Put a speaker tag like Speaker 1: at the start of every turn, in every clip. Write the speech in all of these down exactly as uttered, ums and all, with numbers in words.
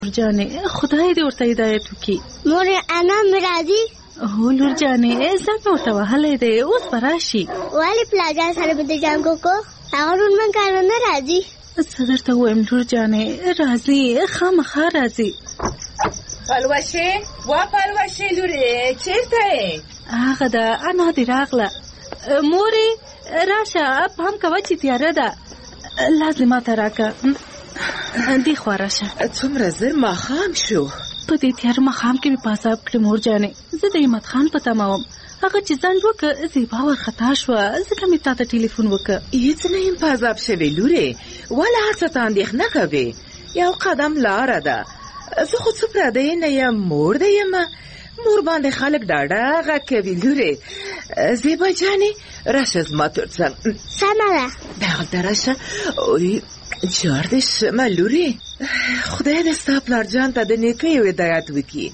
Speaker 1: جانې خدای دې ورته هدایت وکړي.
Speaker 2: مور انا مې راځي؟
Speaker 1: هو لور جانې ځان مې ورته وهلی دی، اوس به راشي.
Speaker 2: ولې پلار سره مې د جنګ وکړو؟ هغه نن من کار نه راځي.
Speaker 1: څه درته ووایم لور جانې، راځي خامخا راځي.
Speaker 3: پلوشې وا پلوشې لورې چېرته یې؟
Speaker 1: هغه ده انا دې راغله. مورې راشه پام کوه چې تیاره ده، لازم ماته راکه دې خوا راشه.
Speaker 3: څومره زر ماښام شو؟
Speaker 1: په دې تیاره ماښام کې مې په عذاب کړې مور جانې. زه د همت خان په تمه وم، هغه چې ځنډ وکړه زیبا ورخطا شوه، ځکه مې تا ته ټلیفون وکړه.
Speaker 3: هېڅ نه یم په عذاب شوې لورې، ولې هر څه ته اندېښنه کوې؟ یو قدم لاره ده. زه خو څه پردی نه یم، مور دې یمه. مور باندې خلک ډاډه غږ کوي لورې. زیبا جانې راشه زما تر څنګ.
Speaker 2: سمه ده
Speaker 3: دغلته راشه. اوی جار دې شمه لورې، خدای دې ستا پلار جان ته د نیکیو هدایت وکړي.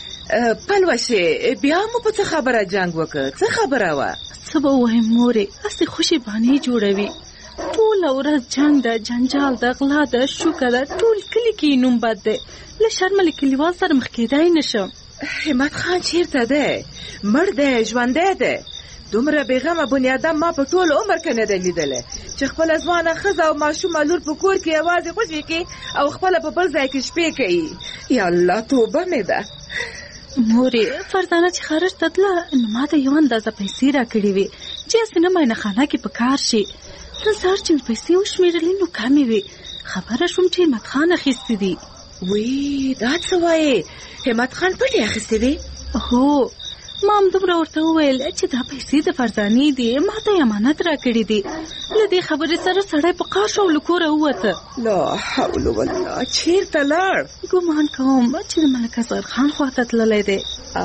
Speaker 3: پلوشې بیا مو په څه خبره جنګ وکړ؟ څه خبره وه؟
Speaker 1: څه به ووایم مورې، هسې خوشې بانې جوړوي. ټوله ورځ جنګ ده، جنجال ده، غلا ده، شوکه ده، ټول کلي کې نوم بد دی. له شرمه له کلیوال سره مخ کېدای نشم.
Speaker 3: همت خان چیرته دی؟ مړ دی ژوندی دی؟ دومره بېغمه بنیادم ما په ټول عمر کې نه دی لیدلی چې خپله ځوانه ښځه او ماشومه لور په کور کې یوازې خوشې کړي او خپله په بل ځای کې شپې کوي. یا الله توبه مې ده.
Speaker 1: مورې فرزانه چې خارج ته تله نو ما ته یو اندازه پیسې راکړې وې چې هسې نه معاینه خانه کې په کار شي. نن سهار چې مې پیسې وشمېرلې نو کمې وې، خبره شوم چې همت خان اخیستې دي.
Speaker 3: وی دا څه وایې؟ همت خان پټې اخیستې وې؟
Speaker 1: هو ما هم دومره ورته وویل چې دا پیسې د فرزانې دي، ما ته یې امانت راکړي دي. له دې خبرې سره سړی په قار شو او له کوره ووته.
Speaker 3: لا حول ولا چېرته لاړ؟
Speaker 1: ګمان کوم چې د ملک اصغر خان خواته تللی دی.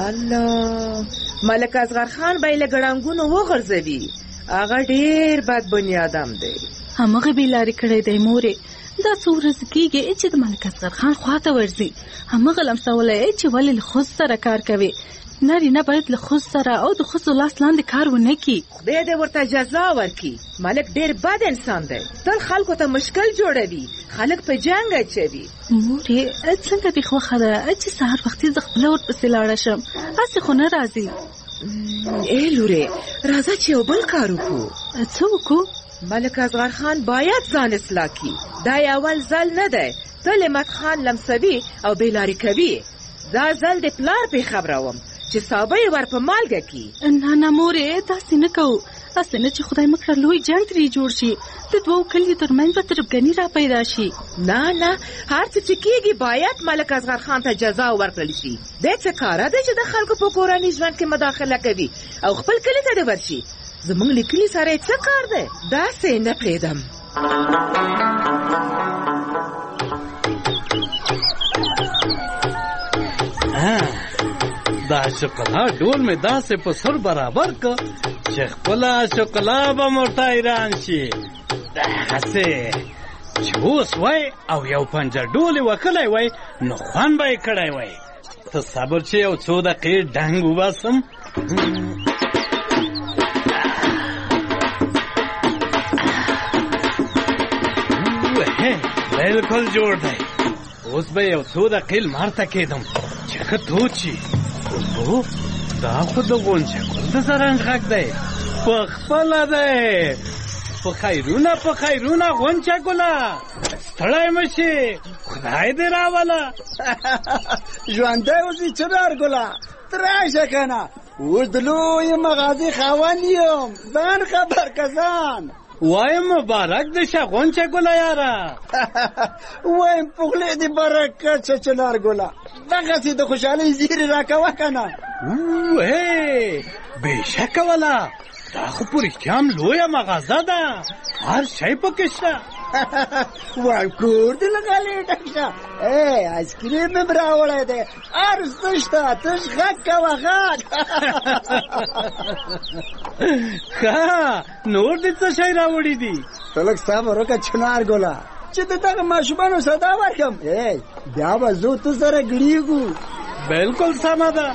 Speaker 3: الله، ملک اصغر خان به یې له ګړنګونو وغورځوي. هغه ډېر بد بنیادم دی.
Speaker 1: همغه بې لارې کړی دی مورې. دا څو ورځې کېږي چې د ملک اصغر خان خواته ورځي. همغه لمسولی چې ولې له ښځو سره کار کوي. نارینه باید له ښځو سره او د ښځو لاس لاندې کار ونه کړي.
Speaker 3: خدای دې ورته جزا ورکړي. ملک ډېر بد انسان دی، تل خلکو ته مشکل جوړوي، خلک په جنګ اچوي.
Speaker 1: مورې څنګه دې خوښه ده چې سهار وختي زه خپله ورپسې لاړه شم؟ هسې خو نه راځي.
Speaker 3: ای لورې راځه چې یو بل کار وکړو.
Speaker 1: څه وکړو؟
Speaker 3: ملک اصغر خان باید ځان اصلاح کړي. دا یې اول ځل نه دی، تل همت خان لمسوي او بېلارې کوي. دا ځل د پلار پې خبروم چې صابه یې ور په مالګه کړي.
Speaker 1: نه نه مورې داسې نه کوو، هسې نه چې خدای مکړه لوی جنګ ترې جوړ شي، د دوو کلیو تر منځ به تربګني را پیدا شي.
Speaker 3: نه نه هر څه چې کېږي باید ملک اصغر خان ته جزا ورکړل شي. دی څه کاره دی چې د خلکو په کورني ژوند کې مداخله کوي او خپل کلي ته دې ورشي؟ زموږ له کلي سره یې څه کار دی؟ داسې نه پرېږدم.
Speaker 4: دا شکلا ډول مې داسې په سر برابر که چې خپله شکلا به مرته ایران شي. دغسې چې اوس وای او یو پنجه ډول یې وکلی وای نو خوند به یې کړی وای. ته صبر چې یو څو دقیقې ډنګ وباسم. بالکل جوړ دی. اوس به یو څو دقیقې لمر ته کېدم چې ښه تود شي. اوهو دا خو د غونچه ګل د زرنج غږ دی، په خپله دی. په خیرونه په خیرونه غونچه ګله، ستړی مه شي، خدای دې راوله.
Speaker 5: ژوندی اوسې چنار ګله، ته راشه که نه، اوس د لویې مغازې خاوند یم، ځان خبر که ځان.
Speaker 4: وایم مبارک دې شه غونچه ګله یاره.
Speaker 5: وایم په خولې دې برکت شه چنار ګله، دغسې د خوشحالۍ زیرې راکوه که نه.
Speaker 4: اوهې بېشکه وله، دا خو په رښتیا هم لویه مغازه ده، هر شی پکې شته.
Speaker 5: وایم کور دې له غلې ډک شه. ای آیسکریم مې راوړی دی، هر څه شته، تش غږ کوه غږ.
Speaker 4: ښه نور دې څه شی راوړي دي؟
Speaker 5: ته لږ صبر وکړه چنار ګله چې د دغه ماشومانو صدا ورکړم. ای بیا به زه تو سره ګړېږو.
Speaker 4: بالکل سمه ده.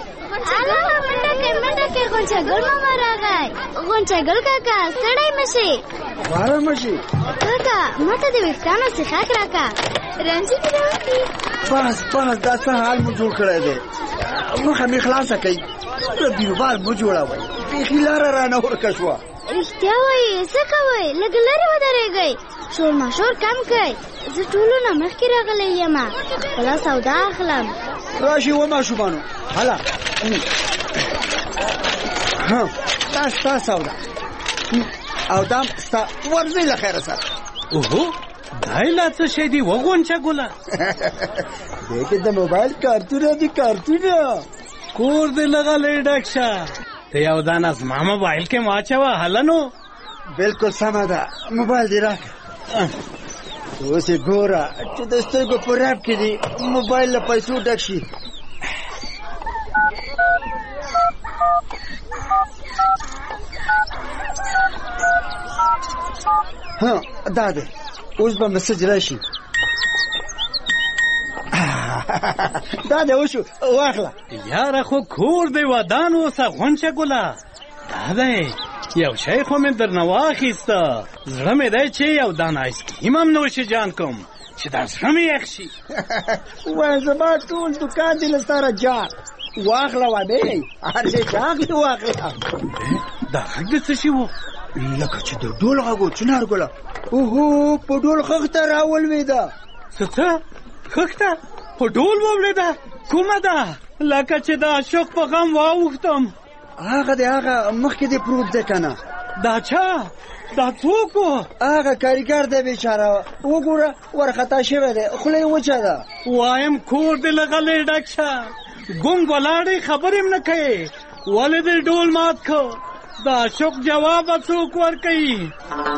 Speaker 2: غونچه ګل ماما راغی. غونچه ګل کاکا ستړی مه شې.
Speaker 5: خواره مه شې
Speaker 2: کاکا ما ته د ویښتانو څښاک راکړه، رنجې مې راوکړي.
Speaker 5: بس بس دا څه حال مو جوړ کړی دی مخه مې خلاصه کوي دومره بیروبار مو جوړوئ بیخي لاره رانه ورکه شوه
Speaker 2: رښتیا وایي څه کوئ لږ لرې ودرېږئ شور ماشور کم کوئ زه ټولو نه مخکې راغلی یم خپله سودا اخلم
Speaker 5: راشي و ماشومانو هله ها دا ستا سودا او دا ستا ورځئ له خیره سره
Speaker 4: اوهو دا یې لا څه شی دي وغونچه ګله
Speaker 5: دې کې د موبایل کارتونه دي کارتونه
Speaker 4: کور دې لغلی ډک شه ته یو دانه زما موبایل کې واچوه هله نو
Speaker 5: بلکل سمه ده موبایل دې راکړه اوس یې ګوره چې د سترګو په رپ کې دي موبایل له پیسو ډک شي ها دا دی اوس به مسج راشي دا دی وشو واخله
Speaker 4: یاره خو کور دی ودان اوسه غونچه ګله دا دی یو شی خو مې درنه واخیسته زړه مې دی چې یو دانه آیسکریم هم نوشي جان کوم چې دا زړه مې یخ شي
Speaker 5: وایه زما ټول دوکان دی له سره جان واخله وادی هر شی چې اخلي واخله
Speaker 4: دا غږ د څه شي و
Speaker 5: لکه چې د ډول غږ و چنار ګله اوهو په ډول خښ ته راولوېده
Speaker 4: څه څه خښ ته په ډول واولېده کومه ده لکه چې د اشوق په غم واوښتم
Speaker 5: هغه دی هغه مخکې دې پروت دی که نه
Speaker 4: دا چا دا څوک و
Speaker 5: هغه کاریګر دی بیچاره وګوره ورخطا شوی دی خوله یې وچه ده
Speaker 4: وایم کور دې له غلې ډک شه ګونګ ولاړې خبرې هم نه کوې ولې دې ډول مات کړ د اشوق جواب به څوک ورکوي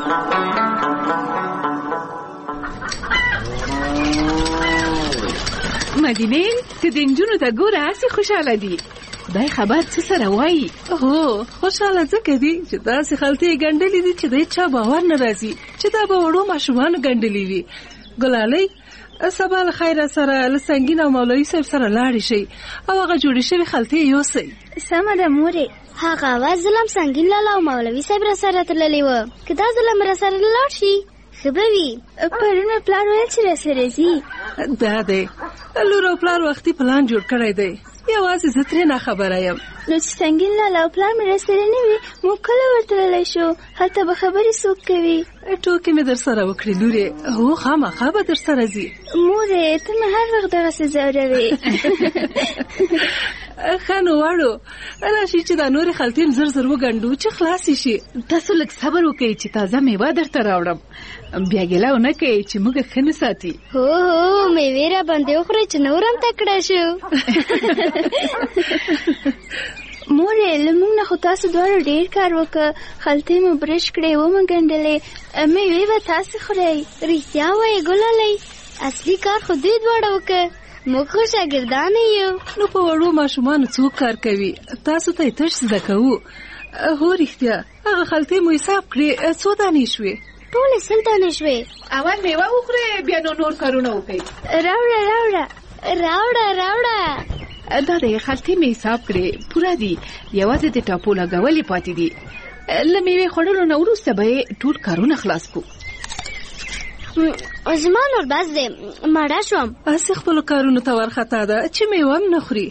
Speaker 1: مدینې که د نجونو ته ګوره هسې خوشحاله دي خدای خبر څه سره وایي هو خوشحاله ځکه دي چې داسې خلطې یې ګنډلې دي چې د هېچا باور نه راځي چې دا به وړو ماشومانو ګنډلې وي ګلالۍ سبا له خیره سره له سنګین او مولوي صاحب سره لاړې شئ او هغه جوړې شوې خلطې یوسئ
Speaker 2: سمه ده مورې هغه اواز ځلم سنګین لاله او مولوي صاحب را سره تللی وه که دا ځلم را سره لاړ شي ښه به وي پرون مې پلار ویل چې را سره ځي
Speaker 1: دا دی لور او پلار وختي پلان جوړ کړی دی یوازې زه ترې نه خبره یم
Speaker 2: نو چې سنګین لاله او پلار مې را سره نه وي موږ کله ورتللی شو هلته به خبرې څوک کوي
Speaker 1: ټوکې مې در سره وکړې لورې هو خامخا به در سره ځي
Speaker 2: مورې ته مې هر وخت دغسې ځوروې
Speaker 1: ښه نو واړو راشي چې دا نورې خلطې زر زر وګنډو چې خلاصې شي تاسو لږ صبر وکړئ چې تازه میوه درته راوړم بیا ګیله ونه کوئ چې موږ ښه نه ساتي
Speaker 2: هو هو میوې را باندې وخورئ چې نور هم تکړه شو مورې له موږ نه خو تاسو دواړو ډېر کار وکړه خلطې مو برش کړې ومه ګنډلې میوې به تاسې خورئ رښتیا وایې ګلالۍ اصلي کار خو دوی دواړه وکړه موږ خو شاګردانې یو
Speaker 1: نو په وړو ماشومانو څوک کار کوي تاسو ته یې تش زده کوو هو رښتیا هغه خلطې مو حساب کړې څو دانې شوې
Speaker 2: ټولې سل دانې شوې
Speaker 1: اول میوه وخورئ بیا نو نور کارونه وکړئ
Speaker 2: راوړه راوړه راوړه راوړه
Speaker 1: دا د خلطې مې حساب کړې پوره دي یوازې د ټاپو لګولې پاتې دي له میوې خوړلو نه وروسته به یې ټول کارونه خلاص کړو
Speaker 2: زما نور بس دی مړه شوم
Speaker 1: هسې خپلو کارونو ته ورخطا ده چې میوه هم نه خوري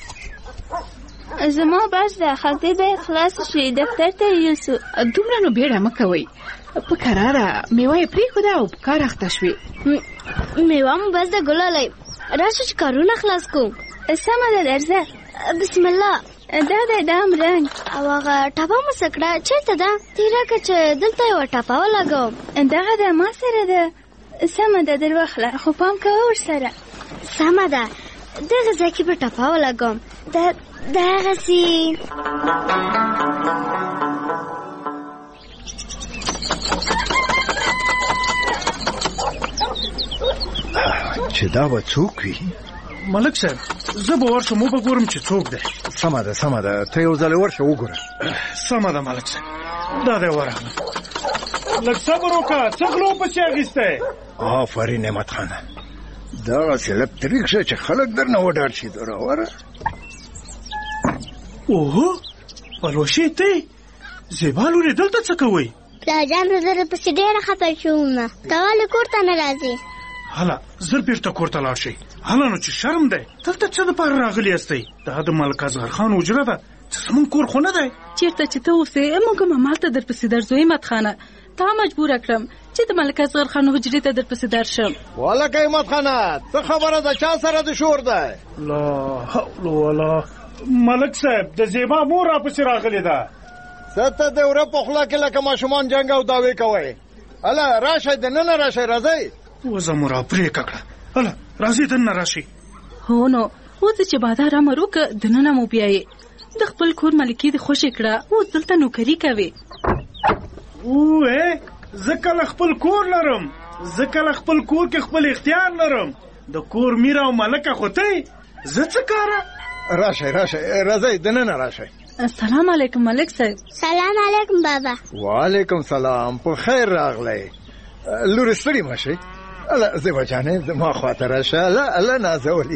Speaker 2: زما بس ده خلطې به یې خلاص شي دفتر ته یوسو
Speaker 1: دومره نو بیړه مه کوئ په کراره میوه یې پرېښوده او په کار اخته شوې
Speaker 2: میوه مو بس ده ګلالۍ راشه چې کارونه خلاص کوو سمه ده درځه بسم الله دا دی دا هم رنګ او هغه ټپه مو څه کړه چېرته ده تېره که چې دلته یوه ټپه ولګوم دغه ده ما سره ده سمه ده در واخله خو پام کوه ورسره سمه ده دغه ځای کې به ټپه ولګوم د دغسې
Speaker 5: چې دا به څوک وي
Speaker 6: ملک صاحب زه به ورشم وبګورم چې څوک دی
Speaker 5: سمه ده سمه ده ته یو ځل ورشه وګوره
Speaker 6: سمه ده ملک صاحب دا دی ورغلم لږ صبر وکړه څه غلو پسې اخیستی
Speaker 5: آفرین نعمت خانه دغسې لږ طریق شه چې خلک درنه وډار شي راوره
Speaker 6: اوهو پلوشې ته زیبا لورې دلته څه کوئ
Speaker 2: پلارجان زه درپسې ډېره خفه شوم ته ولې کور ته نه راځې
Speaker 6: هله زر بیرته کور ته لاړ شئ. هله نو چې شرم دی، دلته څه دپاره راغلي یاستئ؟ دا د ملک اصغر خان حجره ده، زمونږ کور خو نه دی.
Speaker 1: چېرته چې ته اوسې موږ هم همالته درپسې درځو همت خانه. تا مجبوره کړم چې د ملک اصغر خان حجرې ته درپسې درشم.
Speaker 7: والکه همت خانه څه خبره ده؟ چا سره د شور دی؟
Speaker 6: لا حول ولا. ملک صاحب د زیبا مور راپسې راغلې ده.
Speaker 7: څه ته د وره په خوله کې لکه ماشومان جنګ او دعوې کوئ؟ هله راشئ دننه راشئ راځئ.
Speaker 6: وزه مو را پرېکه کړه. هله راځئ دننه راشئ.
Speaker 1: هو نو اوس چې بادار امر وکړه دننه مو بیایې. د خپل کور ملکې دې خوشې کړه، اوس دلته نوکري کوي.
Speaker 6: اوه زه کله خپل کور لرم، زه کله خپل کور کې خپل اختیار لرم. د کور میره او ملکه خو ته زه څه کاره؟
Speaker 7: راشئ راشئ راځئ دننه راشئ.
Speaker 1: السلام علیکم ملک صاحب.
Speaker 2: سلام علیکم بابا.
Speaker 7: وعلیکم سلام. په خیر راغلی. لور ستړي مشي. الا زیبا جانې زما خواته راشه. الا الا نازولي.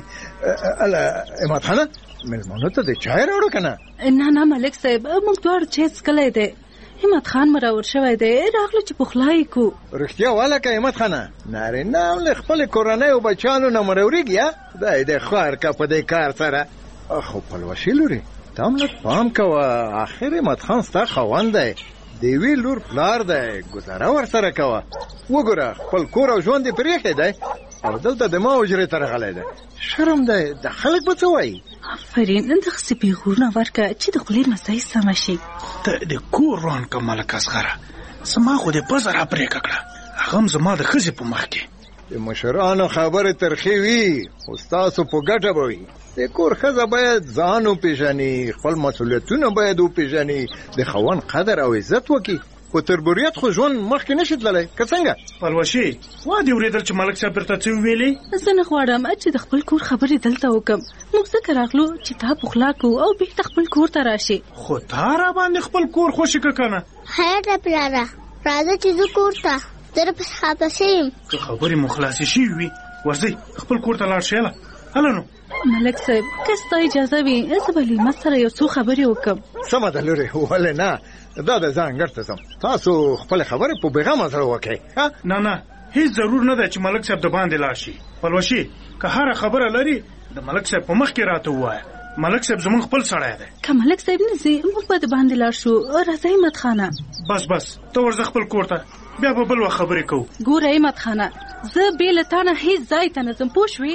Speaker 7: الا همت خانه مېلمانو ته د چای راوړو که نه؟
Speaker 1: نه نه ملک صاحب موږ دواړو چای څښلی دی. همت خان مو راور شوی دی، راغلو چې پخلا یې کو.
Speaker 7: رښتیا والکه همت خانه نارینه هم له خپلې کورنۍ او بچیانو نه مروریږي. خدای دې خوار که په دې کار سره. خو پلوشي لورې ته هم لږ پام کوه. آخر همت خان ستا خاوند دی، د یوې لور پلار دی، ګزاره ورسره کوه. وګوره خپل کور او ژوند یې پرېښی دی او دلته د ما حجرې ته راغلی دی. شرم دی، د خلک به څه وایي؟
Speaker 1: آفرین دغسې پیغورونه ورکړه چې د خولې مسۍ سمه شي.
Speaker 6: ته د کور روان که ملک اصغره، زما خو دې پزه را پرېکه کړه، هغه هم زما د ښځې په مخ کې.
Speaker 7: د مشرانو خبرې ترخې وي خو ستاسو په ګټه به وي. د کور ښځه باید ځان وپېژني، خپل مسؤلیتونه باید وپېژني، د خاوند قدر او عزت وکړي. خو تر بوریت خو ژوند مخکې نشي تللی که څنګه؟
Speaker 6: پلوشي وا دې اورېدل چې ملک صاحب درته څه وویلې؟
Speaker 1: زه نه غواړم چې د خپل کور خبرې دلته وکړم. موږ ځکه راغلو چې تا پخلا کوو او بېرته خپل کور ته راشې.
Speaker 6: خو تا را باندې خپل کور خوشې که که نه؟
Speaker 2: خیر ده پلاره، راځه چې زه کور ته در پسې خپسې یم.
Speaker 6: که خبرې مو خلاصې شوي وي ورځئ خپل کور ته لاړ شئ. هله هله نو
Speaker 1: ملک صاحب که ستا اجازه وي زه به لیمه سره یو څو خبرې وکړم.
Speaker 7: سمه ده لورې، ولې نه، دا د ځان ګټ ته ځم. تاسو خپلې خبرې په بېغمه سره وکړئ.
Speaker 6: نه نه هیڅ ضرور نه ده چې ملک صاحب د باندې لاړ شي. پلوشي که هره خبره لري د ملک صاحب په مخ کې راته ووایه. ملک صاحب زمونږ خپل سړی دی.
Speaker 1: که ملک صاحب نه ځي موږ به د باندې لاړ شو. راځه همت خانه.
Speaker 6: بس بس ته ورځه خپل کور ته، بیا به بل وخت خبرې کوو.
Speaker 1: ګوره همت خانه زه بې له تا نه هیڅ ځای ته نه ځم، پوه شوې؟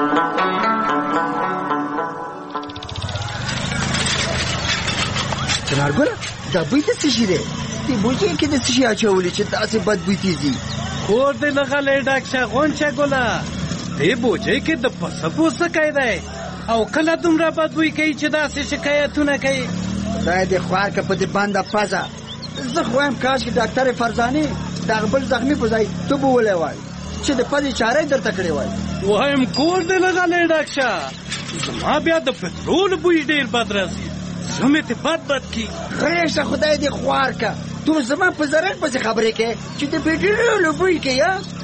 Speaker 5: چنارګله دا بوی د څه شي دی؟ دې بوجۍ کې د څه شي اچولي چې داسې بد بوی تېزي؟
Speaker 4: کور دې لغلی ډاک شه غونچه ګله، دې بوجۍ کې د پسه پوستکی دی او کله دومره بد بوی کوي چې داسې شکایتونه کوي.
Speaker 5: خدای دې خوار که په دې بنده پزه. زه خو وایم کاشکې ډاکټر فرزانې دغه بل زخمي په ځای ته به ولی وای چې د پزې چاره یې درته کړې وای.
Speaker 4: وایم کور دې لغلی ډاک شه، زما بیا د پټرول بوی ډېر بد راځي، زه مې ته بد بد کی.
Speaker 5: غریشه خدای دې خوار که تو زما په زرنګ پسې خبرې کوې چې د پټرولو بوی کوي.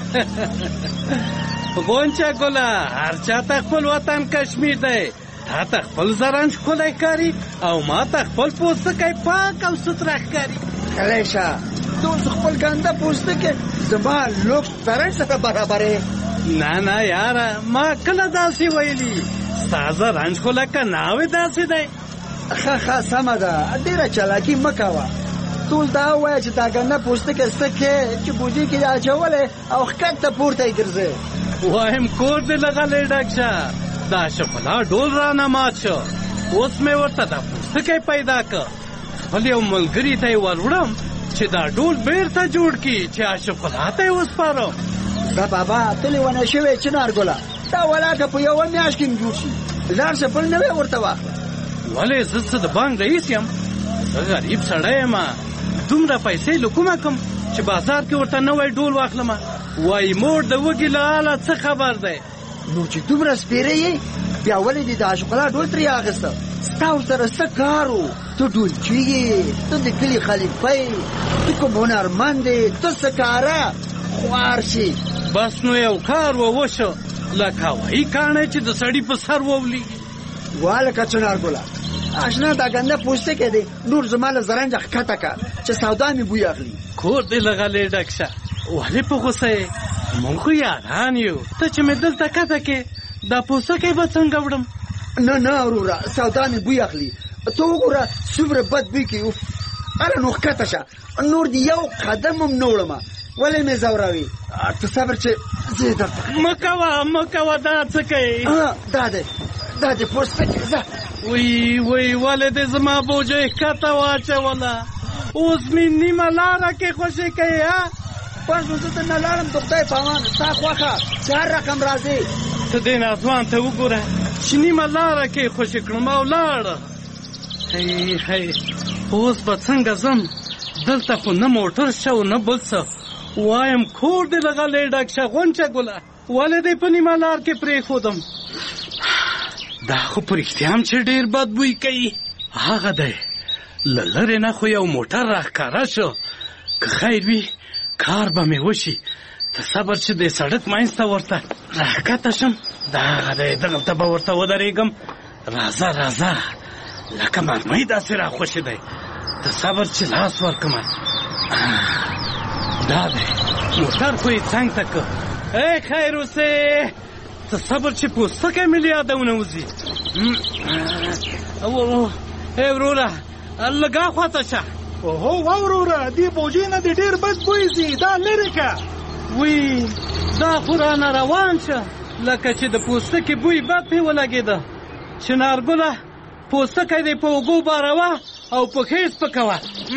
Speaker 4: غونچه ګله هر چا ته خپل وطن کشمیر دی، تا ته خپل زرنج ښکلی ښکاري او ما ته خپل پوستکی پاک او سوتره ښکاري.
Speaker 5: غریشه تو خپل ګنده پوستکی زما لوک زرنج سره برابرې.
Speaker 4: نه نه یاره ما کله داسې ویلي، ستا زرنج خو لکه ناوې داسې دی.
Speaker 5: ښه ښه سمه ده، ډېره چالاکي مه کوه. ټول دا ووایه چې دا ګنده پوستکی څه کې چې بوجۍ کې دې اچولی او ښکته ته پورته یې ګرځې.
Speaker 4: وایم کور دې لغلی ډک شه، دا شفلا ډول رانه مات شو، اوس مې ورته دا پوستکی پیدا که. خپل یو ملګري ته یې ور وړم چې دا ډول بیرته جوړ کړي چې اشفلا ته یې وسپارم.
Speaker 5: دا بابا ته لیونی شوې چنارګله، دا ولاکه په یوه میاشت کې جوړ شي. لاړ شه بل نوی ورته واخله.
Speaker 4: ولې زه څه د بانک رئیس یم؟ زه غریب سړی یم، دومره پیسې له کومه کم چې بازار کې ورته نوی ډول واخلم؟ وایي مور د وږي له حاله څه خبر دی؟
Speaker 5: نو چې دومره سپېره یې بیا ولې دې د اشغلا ډول ترې اخېسته؟ ستا ورسره څه کار و؟ ته ډولچي یې، ته د کلي خلیفه یې، ته کوم هنرمند یې، ته څه کاره خوار شي.
Speaker 4: بس نو یو کار و وشو لکه هوایي کاڼی چې د سړي په سر وولېږي.
Speaker 5: والکه چنارګله اشنا دا ګنده پوستکی دی، نور زما له زرنجه ښکته که چې سودا مې بوی اخلي.
Speaker 4: کور دې لغلی ډک شه، ولې په غوسه یې؟ مونږ خو یاران یو، ته چې مې دلته کته کې دا پوستکی به څنګه وړم؟
Speaker 5: نه نه وروره، سودا مې بوی اخلي. ته وګوره څومره بد بوی کوي. هله نو ښکته شه، نور دې یو قدم هم نه وړمه. ولې مې ځوروي؟ ته صبر چې زه یې درته
Speaker 4: مه کوه مه کوه، دا څه کوي؟
Speaker 5: دا دی دا دی پوستکی. ځه
Speaker 4: وی وی ولې دې زما بوجۍ ښکته واچوله؟ اوس مې نیمه لاره کې خوشي کوي. ها
Speaker 5: پس نو زه ته نه لاړم، د خدای په امان ستا خوښه چې هر رقم راځې.
Speaker 4: ته دې ناځوان ته وګوره چې نیمه لاره کې خوشي کړم او لاړه. هی هی اوس به څنګه ځم؟ دلته خو نه موټر شته او نه بل څه. وایم کور دې له غلې ډک شه غونچه ګله، ولې دې په نیمه لار کې پرېښودم؟ دا خو په رښتیا هم چې ډېر بد بوی کوي. هغه دی له لرې نه خو یو موټر راښکاره شو. که خیر وي کار به مې وشي. ته صبر چې د سړک منځ ته ورته راښکته شم. دغه دی دغلته به ورته ودرېږم. راځه راځه لکه مرمۍ داسې راخوشې دی. ته صبر چې لاس ورکړم. دا دی موټر خو یې څنګ ته که. ای خیر اوسې، ته صبر چې پوستکی مې له یاده ونوځي. ای وروره لږه خواته شه.
Speaker 6: اوهو وا وروره، دې بوجۍ نه دې ډېر بد بوی ځي، دا لرې که.
Speaker 4: وی دا خو رانه روان شه لکه چې د پوستکي بوی بد پې ولګېده. چنارګله پوستکی دې په اوږو باروه او پښې سپکوه.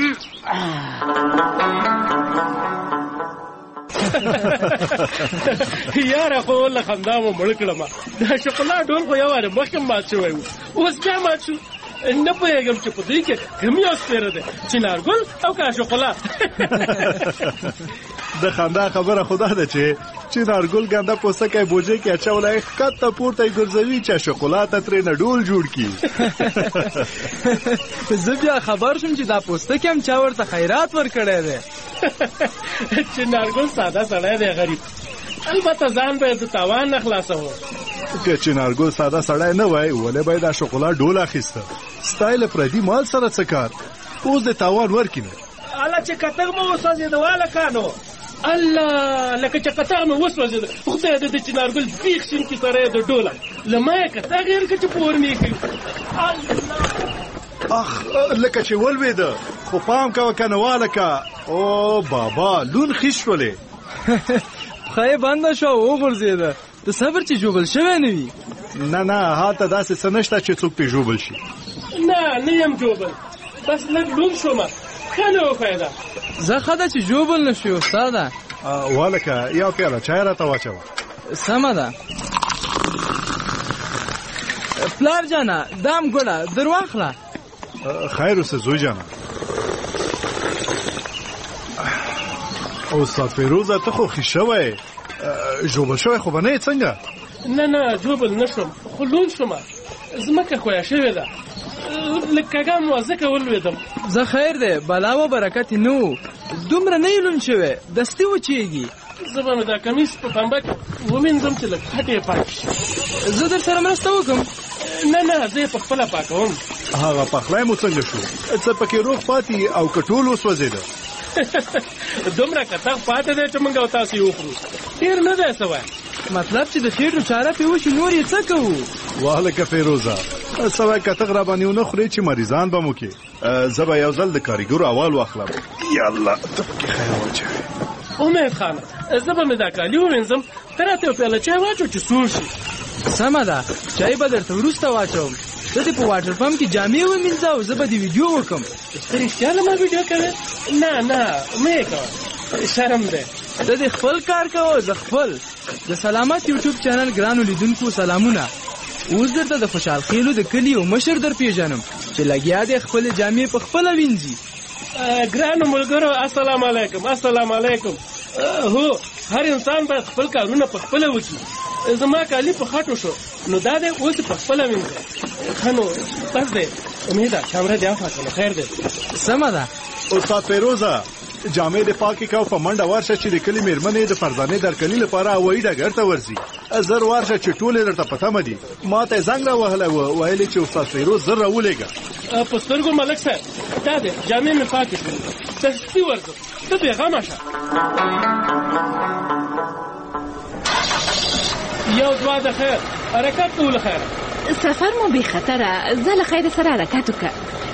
Speaker 4: یاره خو له خندا مو مړ کړم. دا شکولا ډول خو یو واره مخکې مات شوی و، اوس بیا مات شو. نه پوهېږم چې په دوی کې کوم یو سپېره دی، چنارګل او که شکولا.
Speaker 8: د خندا خبره خدا ده چې چنارګل ګنده پوستکی بوجۍ کې اچولی، ښکته پورته یې ګرځوي چې شکولا ته ترې نه ډول جوړ کړي.
Speaker 9: زه بیا خبر شوم چې دا پوستکی هم چا ورته خیرات ورکړی دی.
Speaker 4: چنارګل ساده سړی دی، غریب. البته ځان به یې د تاوان نه خلاصوه.
Speaker 8: که چنارګل ساده سړی نه وای ولې به یې دا شکولا ډول اخیسته؟ ستا یې له پردي مال سره څه کار؟ اوس د تاوان ورکړي نه.
Speaker 4: الله چې کتغ مې وسوځېده والکه نو الله لکه چې کتغ مې وسوځېده. خدای دې د چنارګل بیخ شین کې سړی د ډوله له ما یې کتغ یې لکه چې په ور مې کړي.
Speaker 8: اخ لکه چې ولوېده، خو پام کوه که نه والکه. او بابا لون خیش شولې.
Speaker 9: پښه یې بنده شوه او وغورځېده. ته صبر چې ژوبل شوی نه وي.
Speaker 8: نه نه هلته داسې څه نشته چې څوک پې ژوبل شي.
Speaker 4: نه نه یم ژوبل، بس لږ لون شومه، ښه نه وښیده.
Speaker 9: زه ښه ده چې ژوبل نه شوې استاده.
Speaker 8: والکه یو پیاله چای راته واچوه.
Speaker 9: سمه ده. پلار جانه دام ګوډه در واخله.
Speaker 8: خیر اوسه زوی جانه. استاد فیروزه ته خو ښه شوی، ژوبل شوی خو به نه یې څنګه؟
Speaker 4: نه نه ژوبل نه شوم، خو لون شومه. ځمکه ښویه شوې ده، لږ کږه مو ځکه ولوېدم.
Speaker 9: زه خیر دی، بلا و برکت نه و. دومره نه یې لون شوی، دستي وچېږي.
Speaker 4: زه به مې دا کمیس په پنبه کې ووینځم چې لږ خټې یې پاک شي.
Speaker 9: زه در سره مرسته وکړم.
Speaker 4: نه نه زه یې په خپله پاکوم.
Speaker 8: هغه پخلی مو څنګه شو؟ څه پکې روغ پاتې او که ټول وسوځېده؟
Speaker 4: دومره کتغ پاتې دی چې موږ او تاسې یې وخورو، ډېر نه دی څه وایي.
Speaker 9: مطلب چې د خېټو چاره پې وشي نور یې څه کوو؟
Speaker 8: والکه فیروزه سوای کتغ را باندې ونه خورې چې مریضان به مو کې. زه به یو ځل د کاریګرو اول واخلم. یالله ته پکې خیر واچوې.
Speaker 4: امید خانه زه به مې دا کالي ووینځم، ته راته یو پیاله چای واچو چې سوړ شي.
Speaker 9: سمه ده، چای به درته وروسته واچوم. ته دې په واټر پمپ کې جامې ومینځه او زه به دې ویډیو وکړم.
Speaker 4: ته رښتیا له ما ویډیو کوې؟ نه نه مه یې کوه، شرم دی.
Speaker 9: ته دې خپل کار کوه، زه خپل. د سلامت یوټیوب چینل ګرانو لیدونکو سلامونه. اوس درته د خوشحال خیلو د کلي یو مشر در پیژنم چې لګیا دی خپلې جامې په خپله وینځي.
Speaker 4: ګرانو ملګرو السلام علیکم. السلام علیکم. هو هر انسان باید خپل کارونه په خپله وکړي. زما کالي په خټو شو نو دا دی اوس په خپله وینځه. ښه نو بس دی امیده کمره دې وساتله، خیر دی.
Speaker 9: سمه ده.
Speaker 8: استاد فیروزه جامې د پاکې کو په منډه ورشه چې د کلي مېرمنې د فرزانې درکلي لپاره هوایي ډګر ته ورځي. زر ورشه چې ټولې درته په تمه دي. ما ته یې زنګ راوهلی و، ویلې چې استاد فیروز زر راولېږه.
Speaker 4: په سترګو ملک صاحب دا دی جامې مې پاکې شولې، دستي ورځم، ته بېغمه شه. یو دوه د خیر حرکت ټول خیر.
Speaker 1: سفر مو بې خطره، زه له خیر سره حرکت وکړه.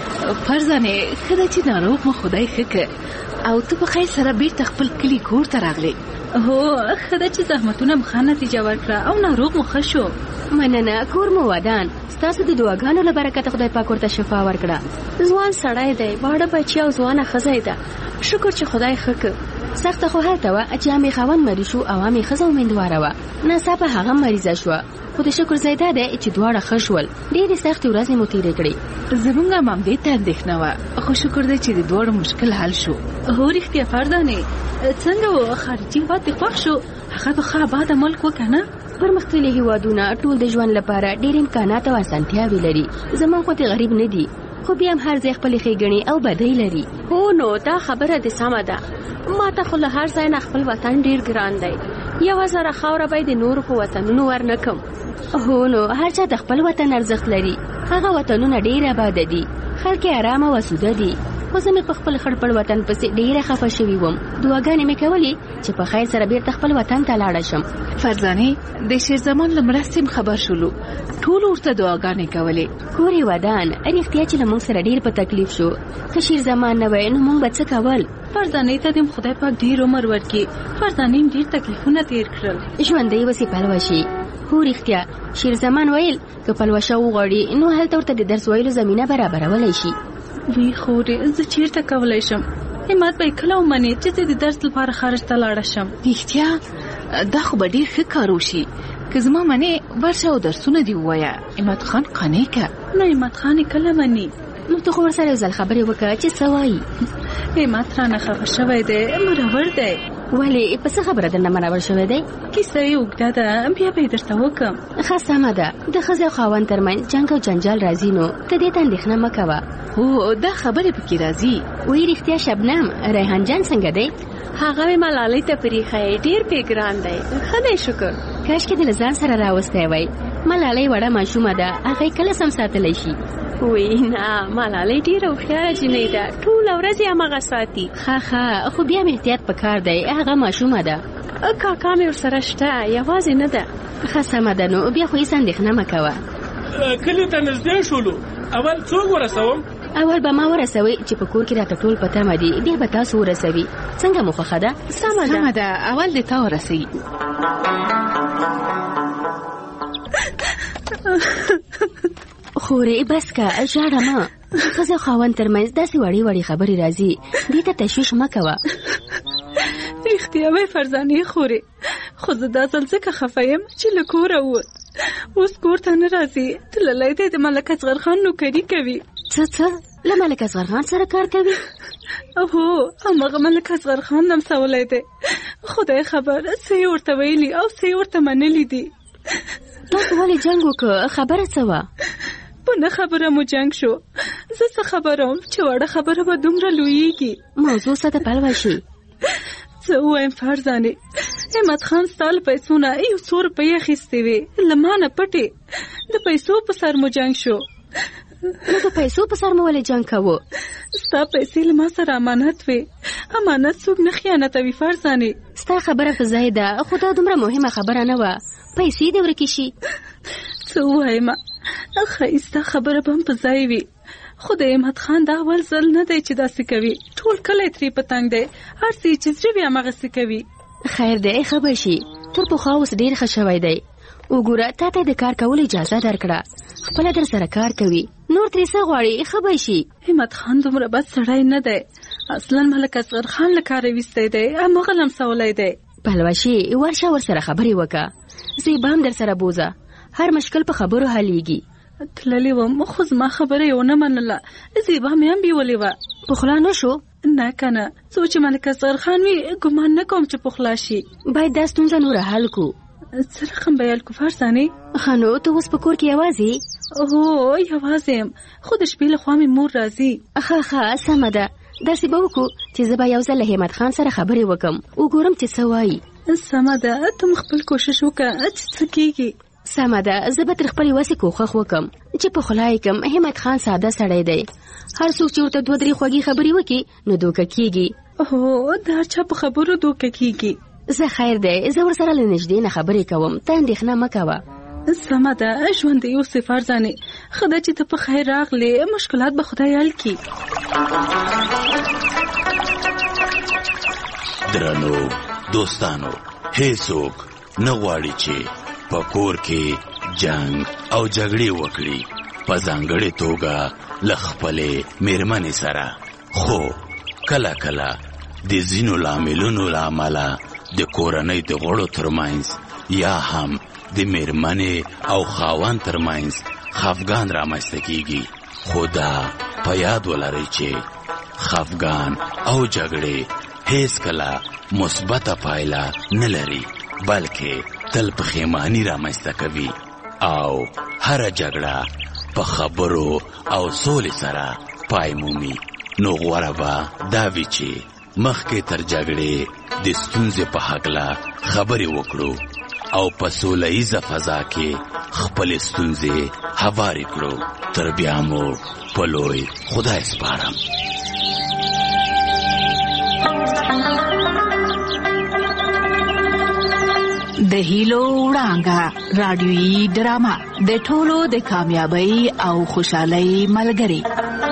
Speaker 1: فرزانې ښه ده چې ناروغ مو خدای ښه کړ او ته په خیر سره بیرته خپل کلي کور ته راغلی. هو ښه ده چې زحمتونه مو ښه نتیجه ورکړه او ناروغ مو ښه شو.
Speaker 10: مننه کور مو ودان. ستاسو د دعاګانو له برکته خدای پاک ورته شفا ورکړه.
Speaker 2: ځوان سړی دی، واړه بچي او ځوانه ښځه ده. شکر چې خدای ښه کړ.
Speaker 10: سخته خو هلته وه چې امې خاوند مریض شو او امې ښځه امیندواره وه. ناڅاپه هغه مریضه شوه، خو د شکر ځای دا دی چې دواړه ښه شول. ډېرې سختې ورځې مو تېرې کړې.
Speaker 1: زمونږ هم همدې ته اندېښنه وه، خو شکر دی چې د دواړو مشکل حل شو. هو رښتیا فرزانې څنګه و خارجي هېواد دې خوښ شو؟ هغه به ښه آباده ملک و که نه؟
Speaker 10: پرمختللي هېوادونه ټول د ژوند لپاره ډېر امکانات او اسانتیاوې لري. زموږ غوندې غریب نه دي، خو بیا هم هر ځای خپلې ښېګڼې او بدۍ لري.
Speaker 2: هو نو دا خبره دې سمه ده. ما ته خو له هر ځای نه خپل وطن ډېر ګران دی. یوه زره خاوره به یې د نورو په وطنونو ورنه کم.
Speaker 10: هو نو هر چا د خپل وطن ارزښت لري. هغه وطنونه ډېر آباده دي، خلک یې ارامه او اسوده دي. خو زه مې په خپل خړپړ وطن پسې ډېره خفه شوې وم. دعاګانې مې کولې چې په خیر سره بیرته خپل وطن ته لاړه شم.
Speaker 1: فرزانې د شیرزمان له مرستې خبر شولو، ټول ورته دعاګانې کولې.
Speaker 10: کور یې ودان. رښتیا چې له موږ سره ډېر په تکلیف شو. که شیرزمان نه وی نو موږ به څه کول؟
Speaker 1: فرزانې ته دې خدای پاک ډېر عمر ورکړي. فرزانې هم ډېر تکلیفونه تېر کړل.
Speaker 10: ژوندی وسې پلوشي. هو رښتیا شیرزمان ویل که پلوشه وغواړي نو هلته ورته د درس ویلو زمینه برابرولی شي.
Speaker 1: وی خورې زه چیرته کولی شم؟ همت به یې کله ومنې چې زه د درس لپاره خارج ته لاړه شم؟ رښتیا دا خو به ډېر ښه کار وشي. که زما منې ورشه او درسونه دې ووایه. همت خان قانع که. نو همت خان یې کله مني؟
Speaker 10: نو ته خو ورسره یو ځل خبرې وکړه چې څه وایي.
Speaker 1: همت رانه خفه شوی دی، مرور دی.
Speaker 10: ولې په څه خبره درنه مرور شوی دی؟
Speaker 1: کیسه یې اوږده ده، بیا به یې درته وکړم.
Speaker 10: ښه سمه ده. د ښځې او خاوند ترمنځ جنګ او جنجال راځي نو ته دې ته اندېښنه مه کوه.
Speaker 1: هو دا خبرې پکې راځي.
Speaker 10: وایي رښتیا شبنم ریحان جان څنګه دی؟
Speaker 2: هغه مې ملالۍ ته پرېښی، ډېر پې ګران دی. ښه دی شکر.
Speaker 10: کاشکې دې له ځان سره راوستی وی. ملالۍ وړه ماشومه ده، هغه یې کله سم ساتلی شي؟
Speaker 2: وی نه، ملالۍ ډېره هوښیاره جینۍ ده، ټوله ورځ یې همغه ساتي.
Speaker 10: ښه ښه خو بیا مې احتیاط پکار دی، هغه ماشومه ده.
Speaker 2: کاکا مې ورسره شته، یوازې نه ده.
Speaker 10: ښه سمه ده نو بیا خو هېڅ اندېښنه مه کوه.
Speaker 4: کلي ته نږدې شولو، اول څوک ورسوم؟
Speaker 10: اول به ما ورسوي چې په کور کې راته ټول په تمه دي، بیا به تاسو ورسوي. څنګه مو خوښه ده؟
Speaker 1: سمه ده. سمه ده، اول دې تا ورسوي.
Speaker 10: خورې بس که ژاړه مه. ښځې او خاوند ترمنځ داسې وړې وړې خبرې راځي، دې ته تشویش مه کوه.
Speaker 1: رښتیا وایي فرزانې خورې، خو زه دا ځل ځکه خفه یم چې له کوره ووت. اوس کور ته نه راځي، تللی دی د ملک اصغر خان نوکري کوي.
Speaker 10: څه څه له ملک اصغر خان سره کار کوي؟
Speaker 1: هو همغه ملک اصغر خان نمسولی دی. خدای خبر څه یې ورته ویلي او څه یې ورته منلي دي.
Speaker 10: تاسو ولې جنګ وکړه؟ خبره څه وه؟
Speaker 1: په نه خبره مو جنګ شو. زه څه خبره وم چې وړه خبره به دومره لویېږي.
Speaker 10: موضوع څه ته پلوه شي؟
Speaker 1: څه ووایم فرزانې، همت خان ستا له پیسو نه یو څو روپۍ اخیستې وې، له ما نه پټې. د پیسو په سر مو جنګ شو.
Speaker 10: نو د پیسو په سر مو ولې جنګ کوو؟
Speaker 1: ستا پیسې له ما سره امانت وې. امانت څوک نه خیانتوي فرزانې.
Speaker 10: ستا خبره په ځای ده، خو دا دومره مهمه خبره نه وه. پیسې دې ورکې شي.
Speaker 1: څه ووایم، ښایسته خبره به هم په ځای وي، خو د همت خان دا اول ځل نه دی چې داسې کوي. ټول کلی ترې په تنګ دی، هر څه چې زړه وي همغسې کوي.
Speaker 10: خیر دی ښه به شي. تر پخوا اوس ډېر ښه شوی دی. وګوره تا ته د کار کولو اجازه درکړه، خپله در سره کار کوي، نور ترې څه غواړي ښه به شي.
Speaker 1: همت خان دومره بد سړی نه دی، اصلا ملک اصغر خان له کاره ویستی دی، همغه لمسولی دی.
Speaker 10: پلوشې ورشه ورسره خبرې وکړه. زیبا هم در سره بوزه، هر مشکل په خبرو حلیږي.
Speaker 1: تللی وم خو زما خبره یې ونه منله. زیبا مې هم بیولې وه.
Speaker 10: پخلا نه شو؟
Speaker 1: نه که نه، څو چې ملک اصغر خان وي ګمان نه کوم چې پخلا شي.
Speaker 10: باید دا ستونزه نوره حل کو.
Speaker 1: څه رقم به یې حل کو فرزانې؟
Speaker 10: ښه نو ته اوس په کور کې یوازې؟
Speaker 1: هو یوازې یم، خو د شپې له خوا مې مور راځي.
Speaker 10: ښه ښه سمه ده. داسې به وکړو چې زه به یو ځل له همت خان سره خبرې وکړم، وګورم چې څه وایي.
Speaker 1: سمه ده، ته م خپل کوشش وکړه چې څه کېږي.
Speaker 10: سمه ده، زه به تر خپلې وسې کوښښ وکړم چې پخلا یې کړم. همت خان ساده سړی دی، هر څوک چې ورته دوه درې خوږې خبرې وکړي نو دوکه کېږي.
Speaker 1: هو دا چا په خبرو دوکه کېږي.
Speaker 10: زه خیر دی، زه ورسره له نږدې نه خبرې کوم، ته اندېښنه مه کوه.
Speaker 1: سمه ده ژوند یوسف ارزانې، ښه ده چې ته په خیر راغلې، مشکلات به خدای حل کړي.
Speaker 11: درنو دوستانو، هیڅوک نه غواړي چې په کور کې جنگ او جګړې وکړي، په ځانګړې توګه له خپلې مېرمنې سره. خو کله کله د ځینو لاملونو له امله د کورنۍ د غړو ترمنځ یا هم د مېرمنې او خاوند ترمنځ خفګان رامنځته کیږي. خو دا په یاد ولرئ چې خفګان او جګړې هیڅ کله مثبته پایله نه لري، بلکې تل پښیماني رامنځته کوي. او هر جګړه په خبرو او سولې سره پای مومي. نو غوره به دا وي چې مخکې تر جګړې د ستونزې په هکله خبرې وکړو او په سوله ایزه فضا کې خپلې ستونزې هوارې کړو. تر بیا مو په لوی خدای سپارم.
Speaker 12: د هیلو وړانګه رادیویي ډرامه د ټولو د کامیابی او خوشحالۍ ملګری.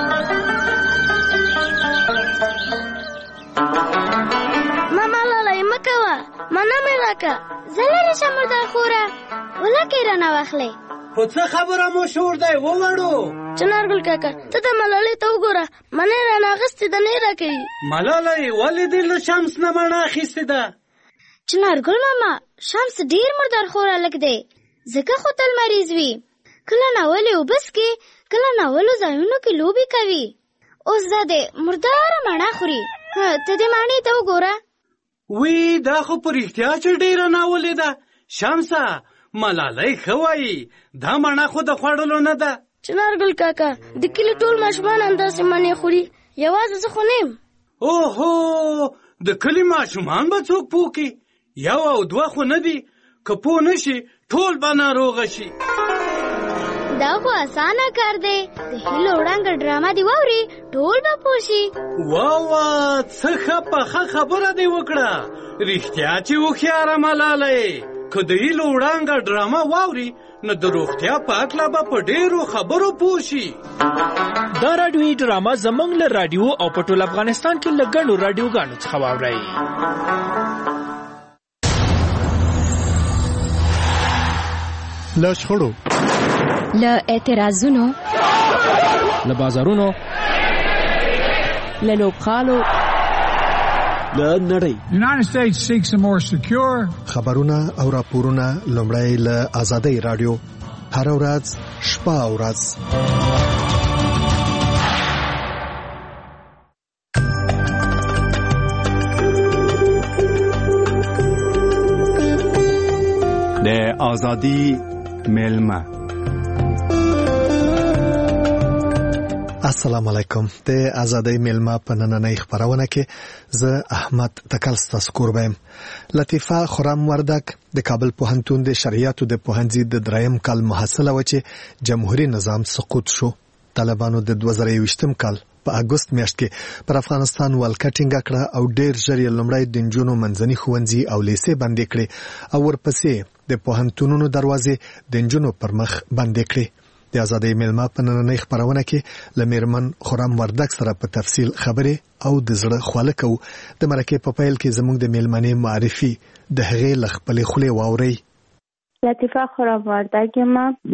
Speaker 2: ماما لالی مکوه، مانا مې راکه، زه لرې شم مردار خوره، ولکې رانه واخلې.
Speaker 4: خو څه خبره مو شور دی ووړو؟
Speaker 2: چنارګل کاکا ته د ملالۍ ته وګوره، منې رانه اخیستې ده نه یې راکوي.
Speaker 4: ملالۍ ولې دې له شمس نه مڼه اخیستې ده؟
Speaker 2: چنارګل ماما شمس ډیر مردار خوره لږ دی، ځکه خو تل مریض وي، کله ناولې اوبه څښي، کله ناولو ځایونو کې لوبې کوي. اوس دا دی مرداره مڼه خوري. ته دې مڼې ته وګوره.
Speaker 4: وی دا خو په رښتیا چې ډیره ناولې ده. شمسه ملالۍ ښه وایي، دا مڼه خو د خوړلو نه ده.
Speaker 2: چنارګل کاکا د کلي ټول ماشومان همداسې مڼې خوري، یوازې زه خو نه یم.
Speaker 4: اوهو د کلي ماشومان به څوک پوه کړي؟ یو او دوه خو نه دي، که پوه نه شي ټول به ناروغه شي.
Speaker 2: دا خو اسانه کار دی، د هیلو وړانګه ډرامه دی واوري، ټول به پوه شي.
Speaker 4: واوا څه ښه پخه خبره دې وکړه، رښتیا چې هوښیاره ملالۍ. که د هیلو وړانګه ډرامه واوري نو د روغتیا په هکله به په ډېرو خبرو پوه شي.
Speaker 13: دا راډیویي ډرامه زموږ له راډیو او په ټول افغانستان کې له ګڼو راډیوګانو څخه واورئ.
Speaker 8: له شخړو،
Speaker 10: له اعتراضونو،
Speaker 13: له بازارونو،
Speaker 10: له لوبغالو،
Speaker 13: له نړۍ.
Speaker 14: United States seeks a more secure.
Speaker 15: خبرونه او راپورونه لومړی له آزادۍ رادیو، هر ورځ شپه او ورځ.
Speaker 8: د آزادۍ میلمه.
Speaker 15: السلام علیکم. د آزادۍ میلمه په نننۍ خبرونه کې زه احمد تکل ستاسو کوربم. لطیفه خرم وردک د کابل پوهنتون د شریعتو د پوهنځي د دریم کال محصله و چې جمهوریت نظام سقوط شو. طالبانو د دوه زره یوویشتم کال په اګوست میاشت کې پر افغانستان ولکه ټینګه کړه او ډېر ژر یې لومړی د نجونو منځني ښوونځي او لیسې بندې کړې او ورپسې د پوهنتونونو دروازې د نجونو پر مخ بندې کړې. د آزادۍ میلمه په نننۍ خبرونه کې له میرمن خرم وردک سره په تفصیل خبرې او د زړه خواله کوو. د مرکې په پیل کې زموږ د میلمنې معرفي د هغې له خپلې خولې واورئ.
Speaker 16: لطیفه خرم وردک یم،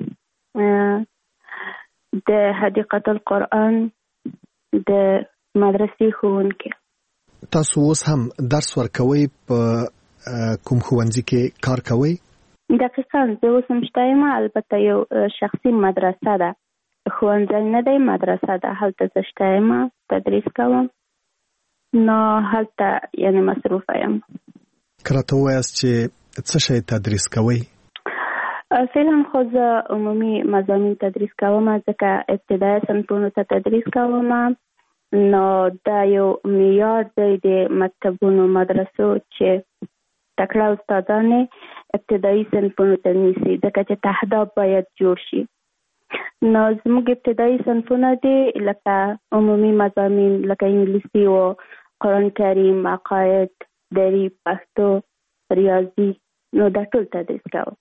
Speaker 16: د حدیقه القرآن د مدرسې ښوونکې.
Speaker 15: تاسو اوس هم درس ورکوئ؟ په کوم ښوونځي کې کار کوئ؟
Speaker 16: دقیقاً زه اوس هم شته یم، البته یو شخصي مدرسه ده، ښوونځی نه دی، مدرسه ده. هلته زه شته یم، تدریس کوم، نو هلته یعنې مصروفه یم.
Speaker 15: که راته ووایاست چې څه شی تدریس کوئ؟
Speaker 16: فعلا خو زه عمومي مضامین تدریس کوم، ځکه ابتدایي صنفونو ته تدریس کوم. نو دا یو معیار دی د مکتبونو مدرسو چې تکړه استادان ابتدایي صنفونو ته نیسي، ځکه چې تهداب باید جوړ شي. نو زموږ ابتدایي صنفونه دي لکه عمومي مضامین لکه انګلیسي او قرآن کریم، عقاید، دری، پښتو، ریاضي، نو دا ټول تدریس کوم.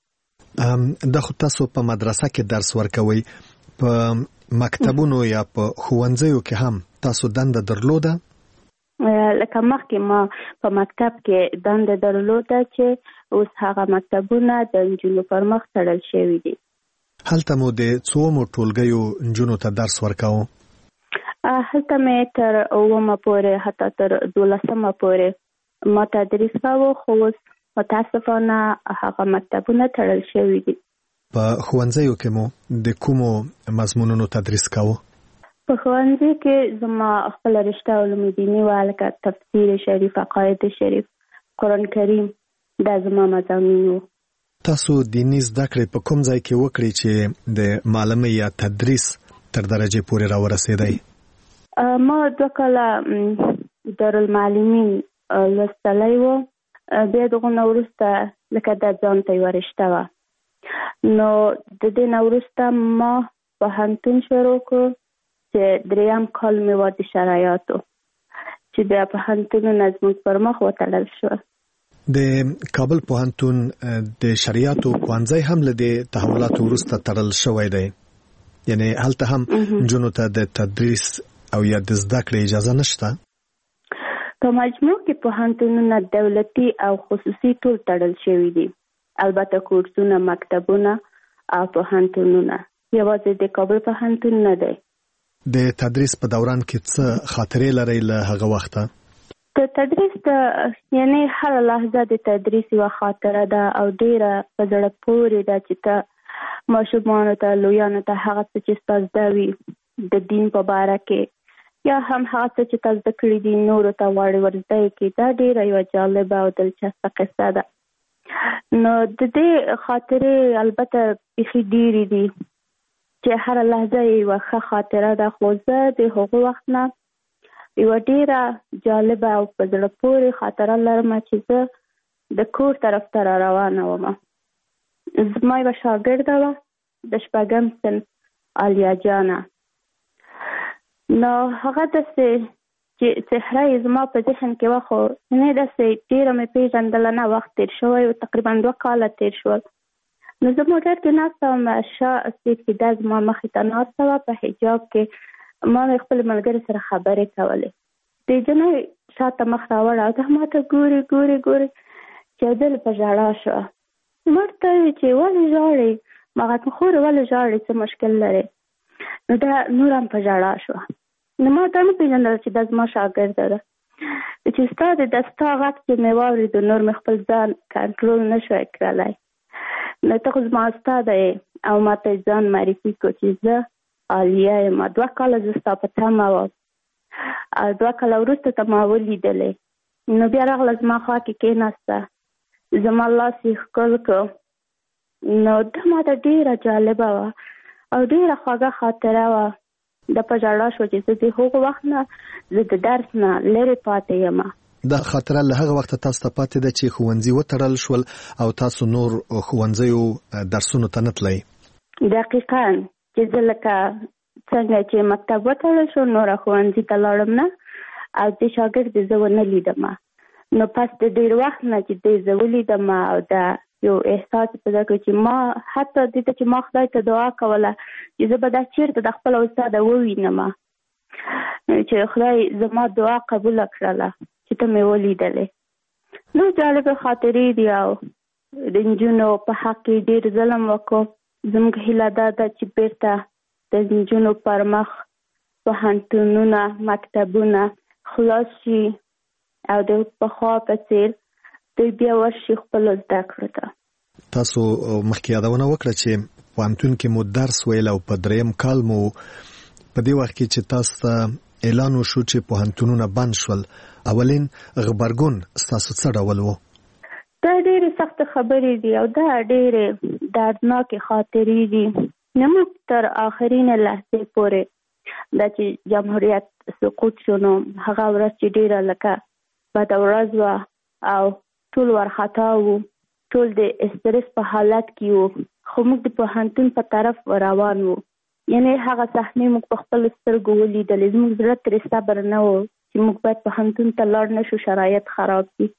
Speaker 15: دا خو تاسو په مدرسه کې درس ورکوي، په مکتبونو یا په ښوونځیو کې هم تاسو دنده درلوده؟
Speaker 16: لکه مخکې ما په مکتب کې دنده درلوده چې اوس هغه مکتبونه د نجونو پر مخ تړل شوي دي.
Speaker 15: هلته مو د څومو ټولګیو نجونو ته درس ورکاوه؟
Speaker 16: هلته مې تر اوومه پورې حتی تر دولسمه پورې ما تدریس کاوه، خو اوس متاسفانه هغه مکتبونه تړل شوي دي.
Speaker 15: په ښوونځیو کې مو د کومو مضمونونو تدریس کاوه؟
Speaker 16: په ښوونځي کې زما خپل رشته علوم دیني وه، لکه تفسیر شریف، عقاید شریف، قرآن کریم، دا زما مضامین وو.
Speaker 15: تاسو دیني زده کړې په کوم ځای کې وکړې چې د معلمۍ یا تدریس تر درجې پورې راورسېدی؟
Speaker 16: ما دوه کاله دارالمعلمین لوستلی و، بیا دغه نه وروسته لکه دا ځان ته یوه رشته وه، نو د دې نه وروسته ما پوهنتون شروع کړو چې دریم کال مې وه د شرایطو، چې بیا پوهنتونونه زموږ پر مخ وتړل شول.
Speaker 15: د کابل پوهنتون د شریعتو پوهنځی هم له دې تحولاتو وروسته تړل شوی دی، یعنی هلته هم نجونو ته د تدریس او یا د زده کړې اجازه نشته؟
Speaker 16: په مجموع کې پوهنتونونه دولتي او خصوصي ټول تړل شوي دي، البته کورسونه، مکتبونه او پوهنتونونه، یوازې د کابل پوهنتون نه دی.
Speaker 15: د تدریس په دوران کې څه خاطرې لرئ له هغه وخته؟
Speaker 16: د تدریس د یعنی هر لحظه د تدریس یوه خاطره ده او ډیره په زړه پورې ده چې ته ماشومانو ته، لویانو ته هغه څه چې ستا زده وي د دین په باره کې یا هم هغه څه چې تا زده کړي دي نورو ته غواړي ورزده یې کړي، دا ډیره یوه جالبه او دلچسپه قصه ده. نو د دې خاطرې البته بیخي ډیرې دي چې هر لحظه یې یوه ښه خاطره ده، خو زه د هغو وخت نه یوه ډیره جالبه او په زړه پورې خاطره لرم چې زه د کور طرف ته را روانه وم. زما یوه شاګرده وه د شپږم صنف عالیه جانه، نو هغه داسې چې څهره یې زما په ذهن کې وه، خو نه داسې ډېره مې پېژندله نه، وخت تېر شوی و، تقریبا دوه کاله تېر شول. نو زه موټر کې ناسته وم، شا سیټ کې دا زما مخې ته ناسته وه په حجاب کې، ما مې خپل ملګري سره خبرې کولې. د جنۍ شاته مخ راوړه او دا ما ته ګوري ګوري ګوري چې دل په ژړا شوه. ما ورته وویل چې ولې ژاړې؟ ما غته خورې ولې ژاړې، څه مشکل لرې؟ نو دا نور هم په ژړا شوه. نو ما ته نه پېژندله چې دا زما شاګرده ده، چې ستا د دا ستا غږ چې مې واورېدو نور مې خپل ځان کنټرول نه شوی کړلی. نو ته خو زما استاده یې او ما ته ځان معرفي کړو چې زه عالیه یم، دوه کاله زه ستا په تمه وم او دوه کاله وروسته ته ما ولیدلې. نو بیا راغله زما خوا کې کېناسته، زما لاس یې ښکل کړو. نو دا ما ته ډېره جالبه وه او ډېره خوږه خاطره وه. د په ژړا شوه چې زه د هغو وخت نه زه د درس نه لرې پاتې یم.
Speaker 15: دا خاطره له هغه وخته تاسو ته پاتې ده چې ښوونځي وتړل شول او تاسو نور ښوونځیو درسونو ته نه تلئ؟
Speaker 16: دقیقاً، چې زه لکه څنګه چې مکتب وتړل شو نوره ښوونځي ته لاړم نه او د شاګرد زه ونه لیدم. نو پس د ډېر وخت نه چې دې زه ولیدم او دا یو احساس پیدا کړ چې ما حتی دې ته چې ما خدای ته دعا کوله چې زه به دا چېرته د خپله استاده ووینم، چې خدای زما دعا قبوله کړله چې ته مې ولیدلې. نو جالبه خاطرې دي او د نجونو په حق کې ډېر ظلم وکړو. زموږ هیله دا ده چې بیرته د نجونو پر مخ پوهنتونونه، مکتبونه خلاص شي او د پخوا په څېر دوی بیا ورشي خپلو زده کړو ته.
Speaker 15: تاسو مخکې یادونه وکړه چې پوهنتون کې مو درس ویل او په دریم کال مو په دې وخت کې چې تاسو ته اعلان وشو چې پوهنتونونه بند شول، اولین غبرګون ستاسو څه ډول و؟
Speaker 16: دا ډېرې سختې خبرې دي او دا ډېرې دردناکې خاطرې دي. نه موږ تر آخرینه لحظې پورې دا چې جمهوریت سقوط شو نو هغه ورځ چې ډېره لکه بده ورځ وه او ټول ورخطا وو، ټول د استرس په حالت کې وو، خو موږ د پوهنتون په طرف روان وو. یعنې هغه صحنې موږ په خپلو سترګو ولیدلې. زموږ زړه ترې صبر نه و چې موږ باید پوهنتون ته لاړ نه شو، شرایط خراب دي.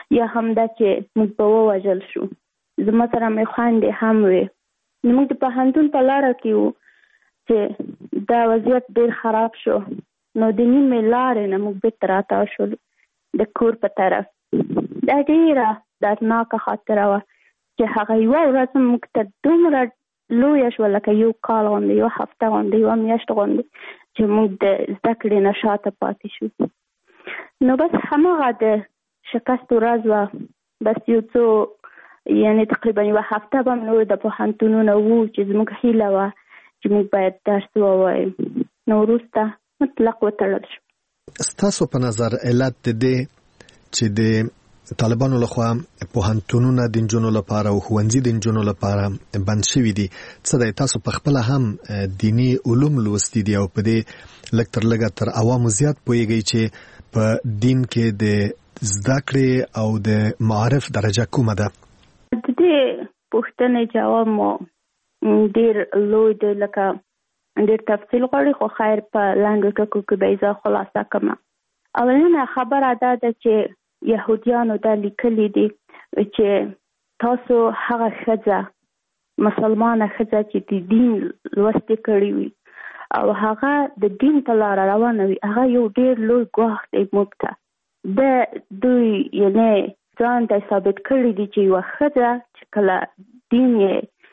Speaker 16: یا هم دا چې موږ به ووژل شو. زما سره مې خویندې هم وې. موږ د پوهنتون په لاره کې وو چې دا وضعیت ډېر خراب شو. نو د نیمې لارې نه موږ بېرته راتاو شولو د کور په طرف. دا ډېره دردناکه خاطره وه چې هغه یوه ورځ موږ ته دومره لویه شوه لکه یو کال غوندې، یوه هفته غوندې، یوه میاشت غوندې چې موږ د زده کړې نه شاته پاتې شو. نو بس هماغه د شکست ورځ وه. بس یو څو یعنې تقریبا یوه هفته به نور د پوهنتونونه وو چې زموږ هیله وه چې موږ باید درس ووایو. نو وروسته مطلق وتړل شو.
Speaker 15: ستاسو په نظر علت د دې چې د طالبانو لخوا پوهنتونونه د نجونو لپاره او ښوونځي د نجونو لپاره بند شوي دي څه دی؟ تاسو په خپله هم دیني علوم لوستي دي او په دې لږ تر لږه تر عوامو زیات پوهیږئ چې په دین کې د زده کړې او د معارف درجه کومه ده؟
Speaker 16: د دې پوښتنې جواب مو ډېر لوی دی، لکه ډېر تفصیل غواړي، خو خیر په لنډو ټکو کې به یې زه خلاصه کړم. اولینه خبره دا ده چې یهودیانو دا لیکلي دي چې تاسو هغه ښځه مسلمانه ښځه چې د دین لوستې کړې وي او هغه د دین په لاره روانه وي، هغه یو ډېر لوی ګواښ دی موږ ته. د دوی یعنې ځان ته ثابت کړي دي چې یوه ښځه چې کله دین یې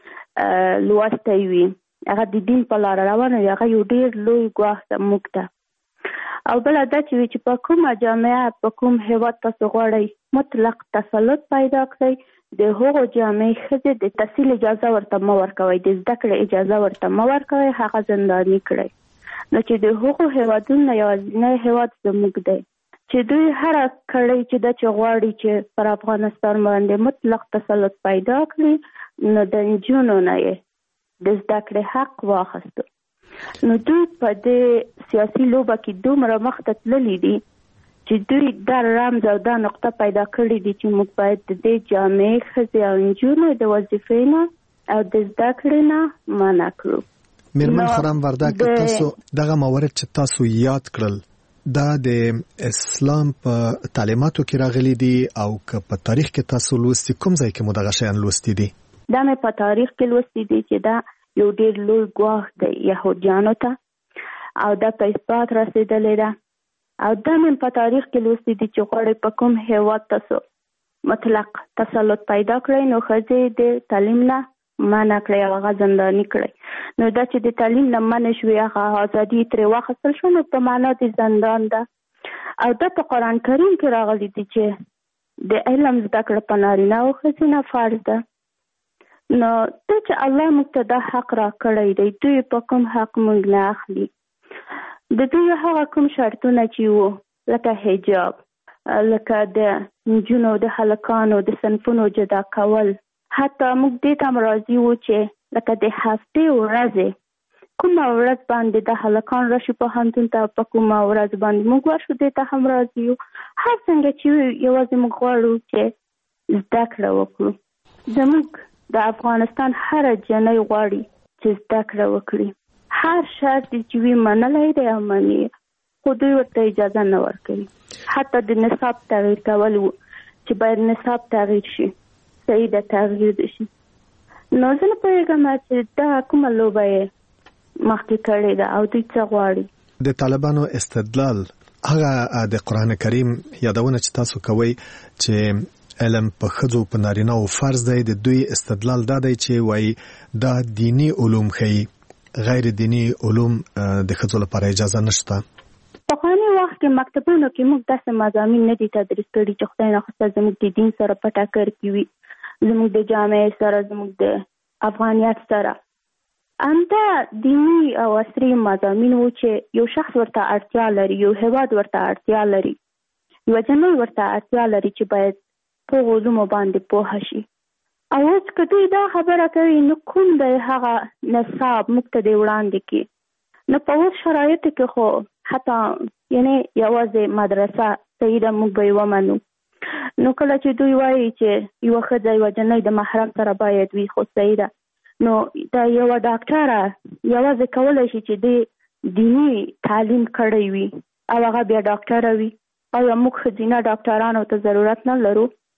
Speaker 16: لوستی وي، هغه د دین په لاره روانه وي، هغه یو ډېر لوی ګواښ ده موږ ته. او بله دا چې وي چې په کومه جامعه په کوم هېواد تاسو غواړئ مطلق تسلط پیدا کړئ، د هغو جامعې ښځې د تحصیل اجازه ورته مه ورکوئ، د زده کړې اجازه ورته مه ورکوئ، هغه زنداني کړئ. نو چې د هغو هېوادونو یوازینی هېواد زموږ دی چې دوی هره کړۍ چې دا چې غواړي چې پر افغانستان باندې مطلق تسلط پیدا کړي، نو د نجونو نه یې د زده کړې حق واخیستو. نو دوی په دې سیاسي لوبه کې دومره مخته تللي دي چې دوی دا رمز او دا نقطه پیدا کړي دي چې موږ باید د دې جامعې ښځې او نجونو د وظیفې نه او د زده کړې نه منع کړو.
Speaker 15: میرمن خرم وردک، تاسو دغه موارد چې تاسو یاد کړل دا د اسلام په تعلیماتو کې راغلي دي او که په تاریخ کې تاسو لوستي کوم ځای کې مو دغه شیان لوستي دي؟
Speaker 16: دا مې په تاریخ کې لوستي دي چې دا یو ډېر لوی ګواښ دی یهودیانو ته او دا په اثبات رسېدلې ده. او دا مې په تاریخ کې لوستي دي چې غواړئ په کوم هېواد تاسو مطلق تسلط پیدا کړئ نو ښځې د تعلیم نه منع کړئ او هغه زنداني کړئ. نو دا چې د تعلیم نه منع شوې هغه ازادي ترې واخیستل شو، نو په معنا د زندان ده. او دا په قرآن کریم کې راغلي دي چې د علم زده کړه په نارینه او ښځینه فرض ده. نو ته چې الله موږ ته دا حق را کړی دی، دوی په کوم حق موږ نه اخلي. د دوی هغه کوم شرطونه چې وو لکه حجاب، لکه د نجونو د هلکانو د صنفونو جدا کول، حتی موږ دې ته هم راضي وو چې لکه د هفتې ورځې کومه ورځ باندې د هلکان راشي پوهنتون ته، په کومه ورځ باندې موږ ورشو دې ته هم راضي وو. هر څنګه چې یوازې موږ غواړو چې زده کړه وکړو. زموږ د افغانستان هر جنۍ غواړي چې زده کړه وکړي، هر شرط چې وي منلی دی او مني، خو دوی ورته اجازه نه ورکوي. حتی د نصاب تغییر کول و چې باید نصاب تغییر شي، صحیح د تغییر شي. نو زه نه پوهېږم چې دا کومه لوبه یې مخکې کړې ده او دوی څه غواړي.
Speaker 15: د طالبانو استدلال هغه د قرآن کریم یادونه چې تاسو کوئ چې علم په ښځو په نارینه او فرض دی، د دوی استدلال دا دی چې وایي دا دینی علوم ښیي، غیر دینی علوم د ښځو لپاره اجازه نشته.
Speaker 16: پخواني وخت کې مکتبونو کې موږ داسې مضامین نه دي تدریس کړي چې خدای ناخواسته زموږ د دین سره په ټکر کې وي، زموږ د جامعې سره، زموږ د افغانیت سره. همدا دینی او عصري مضامین و چې یو شخص ورته اړتیا لري، یو هېواد ورته اړتیا لري، یوه جنۍ ورته اړتیا لري چې باید په علومو باندې پوهه شي. او اوس که دوی دا خبره کوي نو کوم دی هغه نصاب موږ ته دی وړاندې کړي. نو په اوس شرایطو کې خو حتی یعنې یوازې مدرسه صحیح ده، موږ به یې ومنو. نو کله چې دوی وایي چې یوه ښځه یوه جنۍ د محرم سره باید وي، خو صحیح ده. نو دا یوه ډاکټره یوازې کولی شي چې دی دیني تعلیم کړی وي او هغه بیا ډاکټره وي. او موږ ښځینه ډاکټرانو ته ضرورت نه لرو؟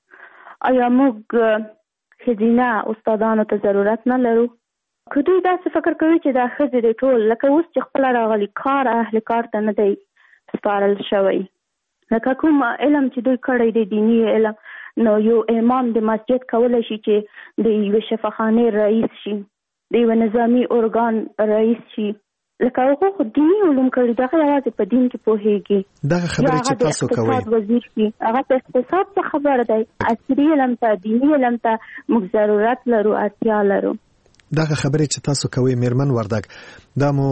Speaker 16: آیا موږ ښځینه استادانو ته ضرورت نه لرو؟ که دوی داسې فکر کوي چې دا ښځې دی ټول لکه اوس چې خپله راغلي کار اهل کار ته نه دی سپارل شوی، لکه کوم علم چې دوی کړی دی دیني علم، نو یو امام د مسجد کولی شي چې د یوې شفاخانې رئیس شي، د یوه نظامي ارګان رئیس شي، لکه هغه خو دیني علوم کړي، دغه یوازې په دین کې پوهېږي.
Speaker 15: دغه خبرې چې تاسو کوئ
Speaker 16: اقتصاد وزیر شي، هغه په اقتصاد څه خبره دی؟ عصري علم ته دیني علم ته موږ ضرورت لرو، اړتیا لرو.
Speaker 15: دغه خبرې چې تاسو کوئ میرمن وردګ، دا مو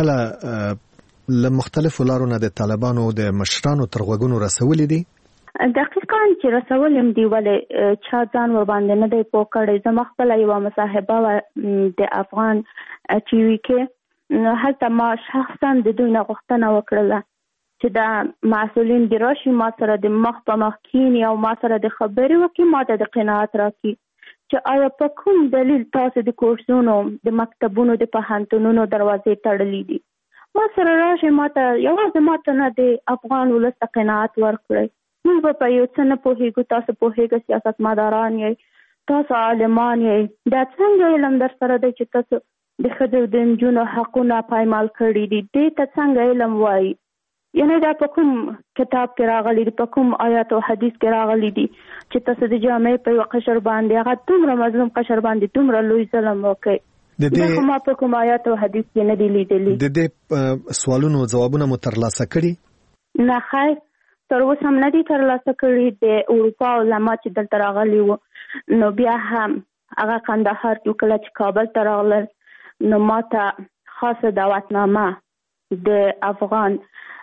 Speaker 15: کله له مختلفو لارو نه د طالبانو د مشرانو تر غوږونو رسولي دي؟
Speaker 16: دقیقاً چې رسول یم دی ولې چا ځان ورباندې نه دی پوه کړی. زما خپله یوه مصاحبه وه د افغان ټي وي کې، هلته ما شخصا د دوی نه غوښتنه وکړله چې دا مسؤلین دې راشي ما سره د مخ په مخ کښېني او ما سره د خبرې وکړي، ما ته د قناعت راکړي چې آیا په کوم دلیل تاسو د کورسونو د مکتبونو د پوهنتونونو دروازې تړلي دي. ما سره راشي، ما ته یوازې ما ته نه د افغان ولس ته قناعت ورکړئ. موږ به په یو څه نه پوهېږو، تاسو پوهېږئ، سیاستمداران یې، تاسو عالمان یې، دا څنګه علم در سره دی چې تاسو د ښځو د نجونو حقونه پایمال کړي دي؟ دې ته څنګه علم وایي؟ یعنې دا په کوم کتاب کې راغلی دي، په کوم آیات او حدیث کې راغلی دي چې تاسو د جامعې په یو قشر باندې، هغه دومره مظلوم قشر باندې دومره لوی ظلم وکړئ؟ د دې ما په کوم آیات او حدیث کې نه دی لیدلی.
Speaker 15: د دې سوالونو ځوابونه مو ترلاسه کړي؟
Speaker 16: نه خیر، تر اوسه هم نه دي ترلاسه کړي. د اروپا علما چې دلته راغلي وو، نو بیا هم هغه کندهار کې کله چې کابل ته راغلل، نو ما ته خاصه دعوتنامه د افغان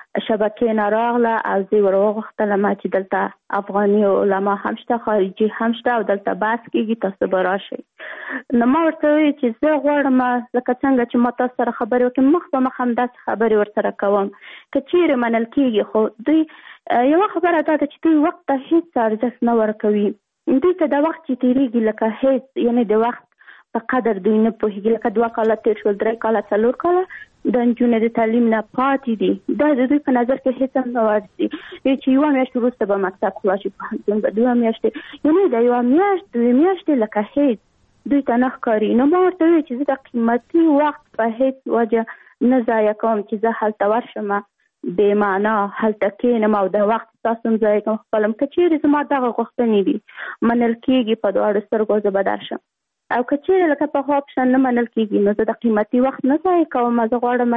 Speaker 16: شبکې نه راغله او زه یې ور وغوښتلم چې دلته افغاني علما هم شته، خارجي هم شته او دلته بحث کېږي، تاسو به راشئ. نو ما ورته وویل چې زه غواړم لکه څنګه چې ما تاسو سره خبرې وکړم، مخ په مخ همداسې خبرې ورسره کوم. که چیرې منل کېږي، خو دوی یوه خبره دا ده چې دوی وخت ته هېڅ ارزښت نه ورکوي. دوی ته دا وخت چې تېرېږي لکه هېڅ، یعنې د وخت په قدر دوی نه پوهېږي. لکه دوه کاله تېر شول، درې کاله، څلور کاله د نجونو د تعلیم نه پاتې دي. دا د دوی په نظر کې هېڅ هم نه ورځي چې یوه میاشت وروسته به مکتب خلاص شي، پوهنتون به دوه میاشتې، یعنې د یوه میاشت دوه میاشتې لکه هېڅ دوی ته نه ښکاري. نو ما ورته وویل چې زه د قیمتي وخت په هېڅ وجه نه ضایع کوم چې زه هلته ورشم، بې معنا هلته کښېنم او د وخت ستاسو هم ضایع کوم خپلم. که چیرې زما دغه غوښتنې دي منل کېږي په دواړو سترګو، زه به درشم. او که چیرې لکه پخوا اپشن نه منل کېږي، نو زه د قیمتي وخت نه ضایع کوم. زه غواړم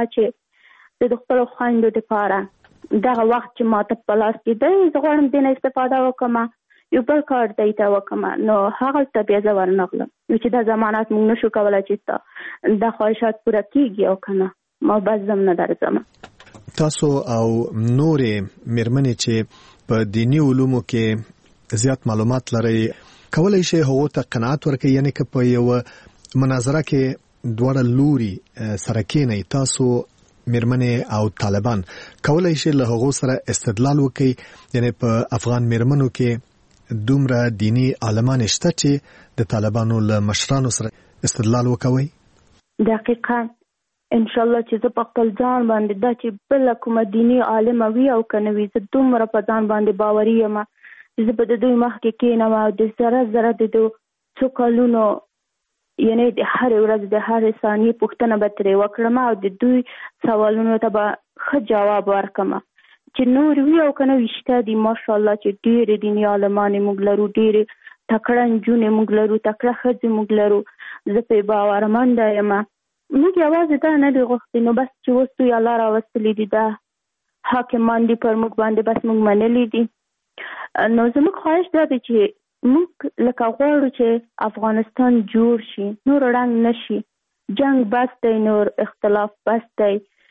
Speaker 16: چې زه د خپلو خویندو دپاره دغه وخت چې ماته په لاس کې دی، زه غواړم دې نه استفاده وکړم، یو بل کار دی ته وکړم. نو هغلته بیا زه ورنغلم چې دا ضمانت موږ نشو کولی چې دا خواهشات پوره کېږي او که نه، ما بس زم نه درځم.
Speaker 15: تاسو او نورې میرمنې چې په دیني علومو کې زیات معلومات لرئ، کولی شي هغو ته قناعت ورکړي؟ یعنې که په یوه مناظره کې دواړه لوري سره کېنئ، تاسو میرمنې او طالبان، کولی شي له هغو سره استدلال وکړي؟ یعنې په افغان میرمنو کې دومره دینی عالمان شته چې د طالبانو له مشرانو سره استدلال وکوي؟
Speaker 16: دقیقاً انشاءالله چې زه په خپل ځان باندې دا چې بله کومه دیني عالمه وي او که نه وي، زه دومره په ځان باندې باوري یم چې زه به د دوی مخکې کښېنم او د ذره ذره د دوی څو کلونو، یعنې د هرې ورځې د هرې ثانیې پوښتنه به ترې وکړم او د دوی سوالونو ته به ښه جواب ورکړم. چې نور وي او که نه وي، شته دي ماشاءالله چې ډېرې دیني عالمانې موږ لرو، ډېرې تکړه نجونې موږ لرو، تکړه ښځې موږ لرو. زه پرې باورمنده یم. موږ یوازې دا نه دي غوښتي، نو بس چې اوس دوی الله راوستلي دي، دا حاکمان دي پر موږ باندې، بس موږ منلي دي. نو زموږ خواهش دا دی چې موږ لکه غواړو چې افغانستان جوړ شي، نور ړنګ نه شي، جنگ بس دی، نور اختلاف بس دی،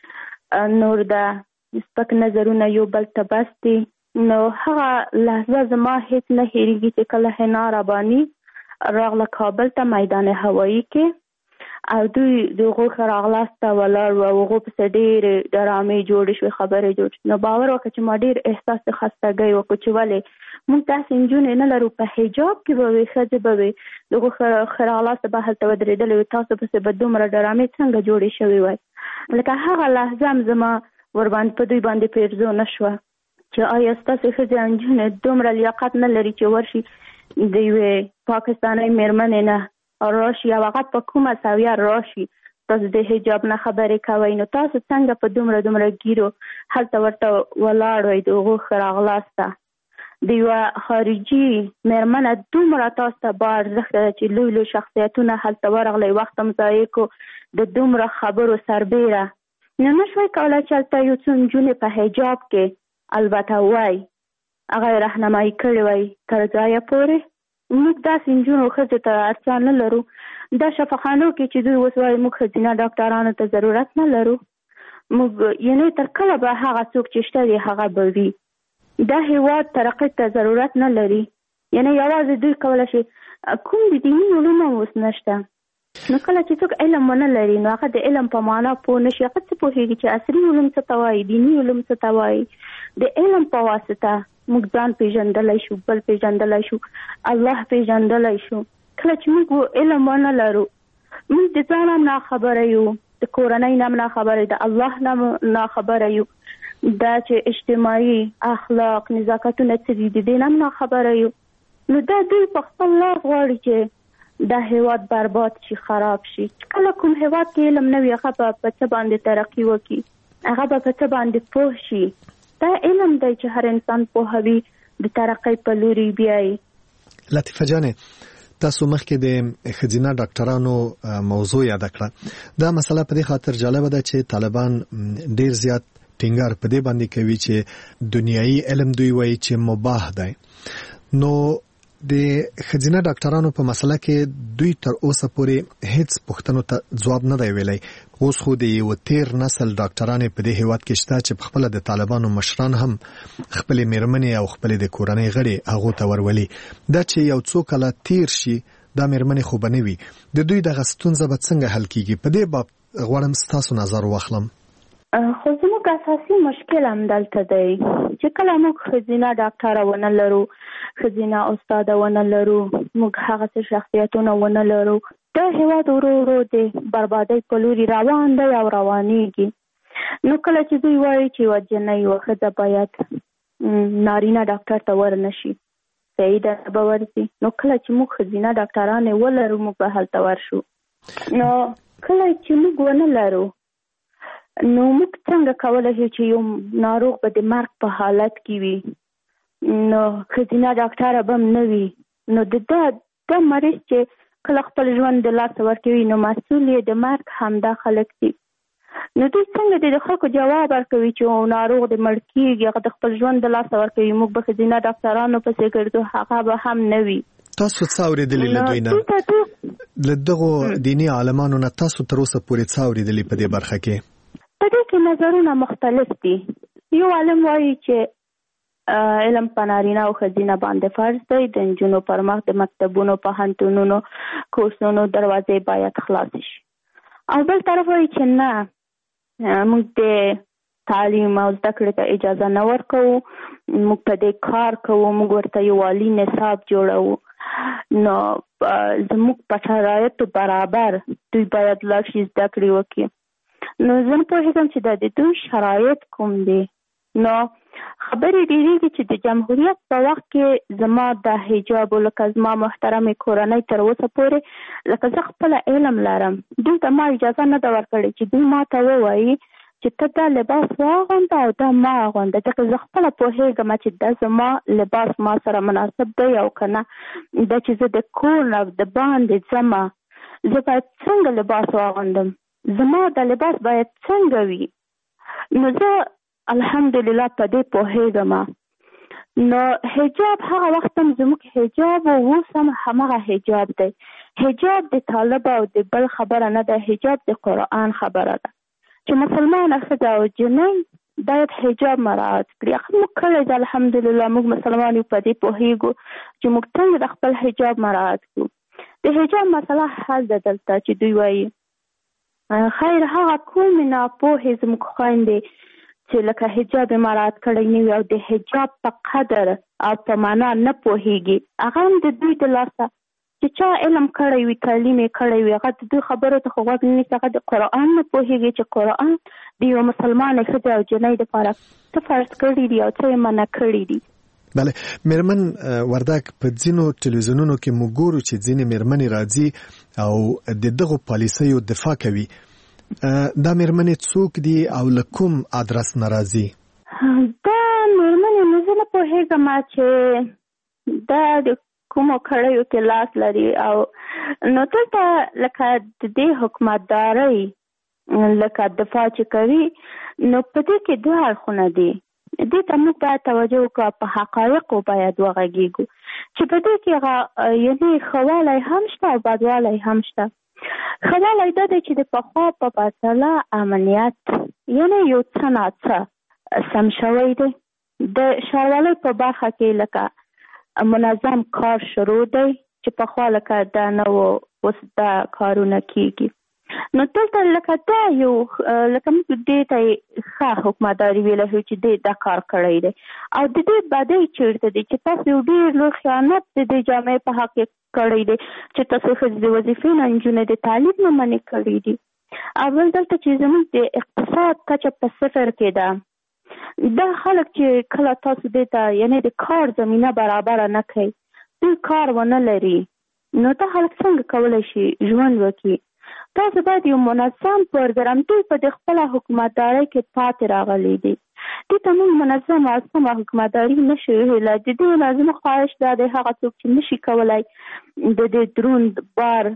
Speaker 16: نور د سپک نظرونه یو بل ته بس دي. نو هغه لحظه زما هیڅ نه هېرېږي چې کله حنا رباني راغله کابل ته میدان هوایي کې، او دوی د هغو ښه راغلاست ته ولاړ وو او هغو پسې ډېرې ډرامې جوړې شوې، خبرې جوړ شوې. نو باور وکړه چې ما ډېر احساس د خستګۍ وکړو چې ولې موږ داسې نجونې نه لرو، په حجاب کې به وي، ښځې به وي، د هغو ښه راغلاسته به هلته ودرېدلې وي، تاسو پسې به دومره ډرامې څنګه جوړې شوې وای. لکه هغه لحظه هم زما ورباندې په دوی باندې پیرزو نه شوه چې آیا ستاسې ښځې او نجونې دومره لیاقت نه لري چې ورشي د یوې پاکستاني مېرمنې نه راشي او هغه په کومه سویه راشي تاسو د حجاب نه خبرې کوئ، نو تاسو څنګه په دومره دومره ګیرو هلته ورته ولاړ وئ؟ د هغو ښه راغلاسته. د یوه خارجي مېرمنه دومره تاسو ته با ارزښته ده چې لوی لوی شخصیتونه هلته ورغلی، وخت هم ضایع کو د دومره خبرو سربیره. نو نه شوی کولی چې هلته یو څو نجونې په حجاب کې البته وای هغه یې رهنمایي کړې وای تر ځایه پورې. موږ داسې نجونو ښځې ته اړتیا نه لرو. دا شفاخانو کې چې دوی اوس وایي موږ ښځینه ډاکټرانو ته ضرورت نه لرو. موږ یعنې تر کله به هغه څوک چې شته دی هغه به وي. دا هېواد ترقۍ ته ضرورت نه لري. یعنې یوازې دوی کولی شي کوم د دیني علوم هم اوس نشته. نو کله چې څوک علم ونه لري نو هغه د علم په معنا پوه نه شي. هغه څه پوهېږي چې عصري علوم څه ته وایي، دیني علوم څه ته وایي. د علم په واسطه موږ ځان پیژندلی شو، بل پیژندلی شو، الله پیژندلی شو. کله چې موږ علم ونه لرو موږ د ځان هم ناخبره یو، د کورنۍ نه هم ناخبره، د الله نه هم ناخبره یو. دا چې اجتماعي اخلاق نزاکتونه څه دي د دې نه هم ناخبره یو. نو دا دوی په خپل لاس غواړي چې دا هېواد برباد شي، خراب شي. کله کوم هېواد کې علم نه وي هغه به په څه باندې ترقي وکړي، هغه به په څه باندې پوه شي. دا علم دی چې هر انسان پوهوي د ترقۍ په لوري بیایي.
Speaker 15: لطیفه جانې تاسو مخکې د ښځینه ډاکټرانو موضوع یاد کړه. دا مسله په دې خاطر جالبه ده چې طالبان ډیر زیات ټینګار په دې باندې کوي چې دنیایي علم دوی وایي چې مباح دی. نو د ښځینه ډاکټرانو په مسله کې دوی تر اوسه پورې هیڅ پوښتنو ته ځواب نه دی ویلی. اوس خو د یو تیر نسل ډاکټرانې په دې هیواد کې شته چې په خپله د طالبانو مشران هم خپلې مېرمنې او خپلې د کورنۍ غړي هغو ته ورولي. دا چې یو څو کاله تیر شي دا مېرمنې خو به نه وي. د دوی دغه ستونزه به څنګه حل کیږي؟ په دې باب غواړم ستاسو نظر واخلم.
Speaker 16: خو زموږ اساسي مشکل هم دلته دی چې کله موږ ښځینه ډاکټره ونه لرو، ښځینه استاده ونه لرو، موږ هغه څه شخصیتونه ونه لرو، دا هېواد ورو ورو د بربادۍ په لوري روان دی او روانېږي. نو کله چې دوی وایي چې یوه جنۍ یوه ښځه باید نارینه ډاکټر ته ورنه شي، صحیح ده به ورځي. نو کله چې موږ ښځینه ډاکټرانې ولرو موږ به هلته ورشو. نو کله چې موږ ونه لرو نو موږ څنګه کولی شو چې یو ناروغ به د مرګ په حالت کې وي، نو ښځینه ډاکټره به هم نه وي. نو د دا مریض چې کله خپل ژوند د لاسه ورکوي نو مسؤل یې د مرګ همدا خلک دي. نو دوی څنګه د خلکو جواب ورکوي چې ناروغ د مړ کېږي هغه د خپل ژوند د لاسه ورکوي، موږ به ښځینه ډاکټرانو پسې ګرځو، هغه به هم نه وي.
Speaker 15: تاسو څه اورېدلي له دوی نه؟ له دغو دیني عالمانو نه تاسو تر اوسه پورې څه اورېدلي په دې برخه کې؟
Speaker 16: په دې کې نظرونه مختلف دي. یو عالم وایي چې علم په نارینه او ښځینه باندې فرض دی، د نجونو پر مخ د مکتبونو، پوهنتونونو، کورسونو دروازې باید خلاصې شي. او بل طرف وایي چې نه، موږ د تعلیم او زده کړې ته اجازه نه ورکوو، موږ په دې کار کوو، موږ ورته یو عالي نصاب جوړوو. نو زموږ په شرایطو برابر دوی باید لاړ شي زده کړې وکړي. نو زه نه پوهېږم چې دا د دوی شرایط کوم دي. نو خبرې ډېرېږي چې د جمهوریت په وخت کې زما د حجاب لکه زما محترمې کورنۍ تر اوسه پورې لکه زه خپله علم لرم، دوی ته ما اجازه نه ده ورکړې چې دوی ما ته ووایي چې ته دا لباس واغونده او دا ما اغونده، ځکه زه خپله پوهېږم چې دا زما لباس ما سره مناسب دی او که نه. دا چې زه د کور نه د باندې ځمه زه باید څنګه لباس واغوندم، زما د لباس باید څنګه وي. نو زه الحمدلله په دې پوهېږم. نو حجاب هغه وخت هم زموږ حجاب او اوس هم همغه حجاب دی. حجاب د طالب او د بل خبره نه ده، حجاب د قرآن خبره ده چې مسلمانه ښځه او جنۍ باید حجاب مراعات کړي. هغه موږ کړی ده الحمدلله، موږ مسلمان یو، په دې پوهېږو چې موږ څنګه د خپل حجاب مراعات کړو. د حجاب مسله حل ده دلته چې دوی وایي خیر هغه کومې ناپوهې زموږ خویندې چې لکه حجاب یې مراعات کړی نه وي او د حجاب په قدر او په معنا نه پوهېږي، هغه هم د دوی د لاسه چې چا علم کړی وي، تعلیم یې کړی وي، هغه د دوی خبرو ته خو غوږ نه نیسي، هغه د قرآن نه پوهېږي چې قرآن د یوه مسلمانې ښځې او جنۍ دپاره څه فرض کړي دي او څه یې منع کړي دي.
Speaker 15: بله میرمن وردک په ځینو ټلویزیونونو کې موږ ګورو چې ځینې میرمنې راځي او د دغو پالیسیو دفاع کوي. دا میرمنې څوک دي او له کوم ادرس ناراضي؟
Speaker 16: دا میرمنې نو زه نه پوهېږم چې دا د کومو کړیو کې لاس لري او نو دلته لکه د دې حکومتدارۍ لکه دفاع چې کوي نو په دې کې دوه اړخونه دي. دې ته موږ باید توجه وکړو، په حقایقو باید وغږیږو چې په دې کې یعنې ښه والی هم شته او بدوالی هم شته. ښه والی دا دی چې د پخوا په پرتله امنیت یعنې یو څه ناڅه سم شوی دی. د ښاروالۍ په برخه کې لکه منظم کار شروع دی چې پخوا لکه دا نه و، اوس دا کارونه کېږي. نو دلته لکه دا یو لکه موږ دې ته ښه حکومتداري ویلی شو چې دې دا کار کړی دی او د دې بدۍ چېرته دی چې تاسو یو ډېر لوی خیانت د دې جامعې په حق کې کړی دی چې تاسو ښځې د وظیفې نه نجونې د تعلیم نه منې کړي دي. اول دلته چې زموږ د اقتصاد کچه په صفر کې ده، دا خلک چې کله تاسو دې ته یعنې د کار زمینه برابره نه کوي، دوی کار ونه لري، نو دا خلک څنګه کولی شي ژوند وکړي؟ تاسو باید یو منظم پروګرام دوی په د خپله حکومتدارۍ کې پاتې راغلی دي. دې ته موږ منظم او سمه حکومتداري نه شو ویلی. د دې لازمه خواهش دا دی هغه څوک چې نشي کولی د دې دروند بار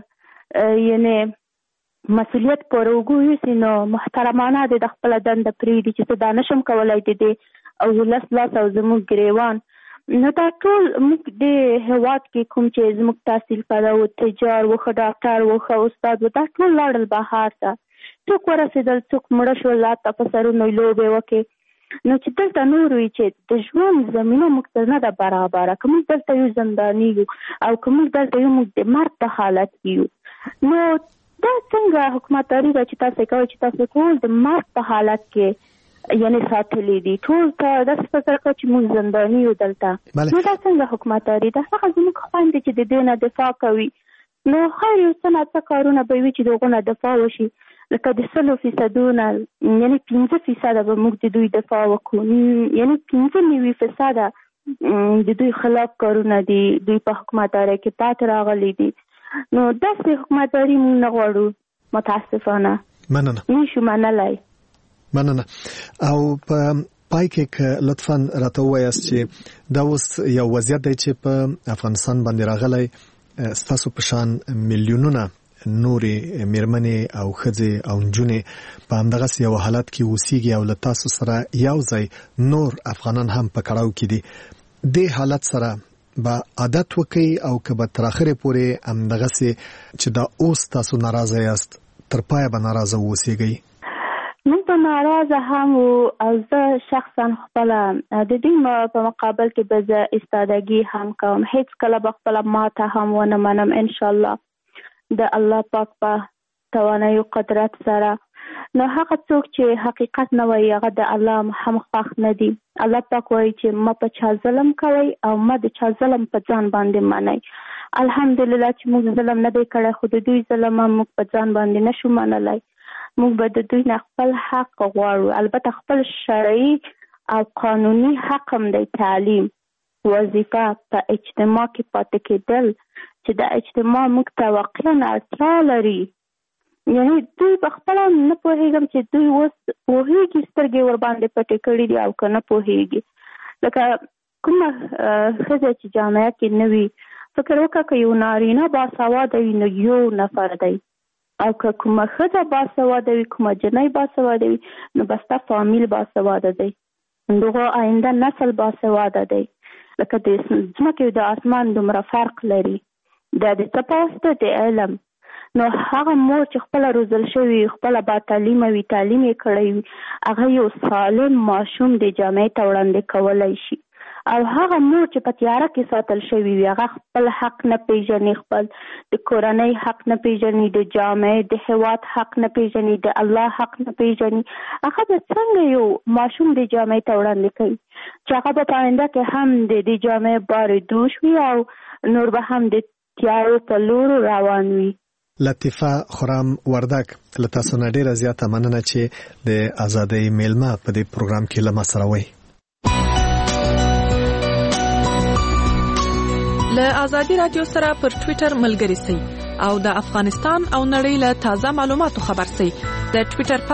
Speaker 16: یعنې مسؤلیت پر اوږو یوسي نو محترمانه دی د خپله دنده پرېږدي چې زه دا نشم کولی د دې او ولس لاس او زموږ ګریوان. نو دا ټول موږ د هېواد کې کوم چې زموږ تحصیل کړی و، تجار و، ښه ډاکټر و، ښه استاد و، دا ټول لاړل بهر ته. څوک ورسېدل، څوک مړه شول، هلته په سرونو یې لوبې وکړې. نو چې دلته نور وي چې د ژوند زمینه موږ ته نه ده برابره، که موږ دلته یو زنداني یو او که موږ دلته یو موږ د مرګ په حالت کې یو، نو دا څنګه حکومتداري ده چې تاسو کوئ چې تاسو ټول د مرګ په حالت کې یعنی ساتلی دي، ټول ته داسې فکر کوي چې موږ زنداني یو دلته. نو دا څنګه حکومتداري ده؟ هغه زموږ خویندې چې د دې نه دفاع کوي، نو خیر یو څه ناڅه کارونه به وي چې د هغو نه دفاع وشي، لکه د سلو فیصدونه یعنې پنځه فیصده به موږ د دوی دفاع وکړو، یعنې پنځه نوي فیصده د دوی خلاف کارونه دي، دوی په حکومتدارۍ کې پاتې راغلي دي. نو داسې حکومتداري موږ نه غواړو متاسفانه.
Speaker 15: مننه.
Speaker 16: نشو منلی.
Speaker 15: مننه. او په پای کې که لطفا راته ووایاست چې دا اوس یو وضعیت دی چې په افغانستان باندې راغلی، ستاسو په شان میلیونونه نورې میرمنې او ښځې او نجونې په همدغسې یو حالت کې اوسیږي او له تاسو سره یو ځای نور افغانان هم په کړاو کې دي. دې حالت سره به عادت وکړئ او که به تر اخرې پورې همدغسې چې دا اوس تاسو ناراضه یاست تر پایه به ناراضه واوسیږئ؟
Speaker 16: موږ به ناراضه هم وو او زه شخصا خپله د دوی په مقابل کې به زه استادګي هم کوم، هیڅ کله به خپله ماته هم ونه منم انشاءالله د الله پاک په توانایي او قدرت سره. نو هغه څوک چې حقیقت نه وایي هغه د الله هم خوښ نه دي. الله پاک وایي چې ما په چا ظلم کوئ او ما د چا ظلم په ځان باندې منئ. الحمدلله چې موږ ظلم نه دی کړی، خو د دوی ظلم هم موږ په ځان باندې نشو منلی. موږ به د دوی نه خپل حق غواړو، البته خپل شرعي او قانوني حق هم دی، تعلیم، وظیفه، په اجتماع کې پاتې کېدل چې د اجتماع موږ ته واقعا اړتیا لري. یعنې دوی په خپله نه پوهېږم چې دوی اوس پوهېږي سترګې ورباندې پټې کړي دي او که نه پوهېږي. لکه کومه ښځه چې جامعه کې نه وي، فکر وکړه که یو نارینه باسواده وي نو یو نفر دی، او که کومه ښځه باسواده وي، کومه جنۍ باسواده وي، نو به ستا فامیل باسواده دی، دغه آینده نسل باسواده دی. لکه د ځمکې او د اسمان دومره فرق لري. دا د څه په واسطه د علم. نو هغه مور چې خپله روزل شوي، خپله با تعلیمه وي، تعلیم یې کړی وي، هغه یو سالم ماشوم د جامعې ته وړاندې کولی شي. او هغه مور چې په تیاره کې ساتل شوي وي، هغه خپل حق نه پیژني، خپل د کورنۍ حق نه پیژني، د جامعې د هېواد حق نه پیژني، د الله حق نه پیژني، هغه به څنګه یو ماشوم د جامعې ته وړاندې کوي چې هغه به په آینده کې هم د دې جامعې بارې دوش وي او نور به هم د تیارو په لور روان وي.
Speaker 15: لطیفه خرم وردک، له تاسو نه ډېره زیاته مننه چې د ازادۍ میلمه په دې پروګرام کې له ما سره وئ.
Speaker 17: له ازادي رادیو سره پر ټوئیټر ملګري سئ او د افغانستان او نړۍ له تازه معلوماتو خبر سئ. د ټوئیټر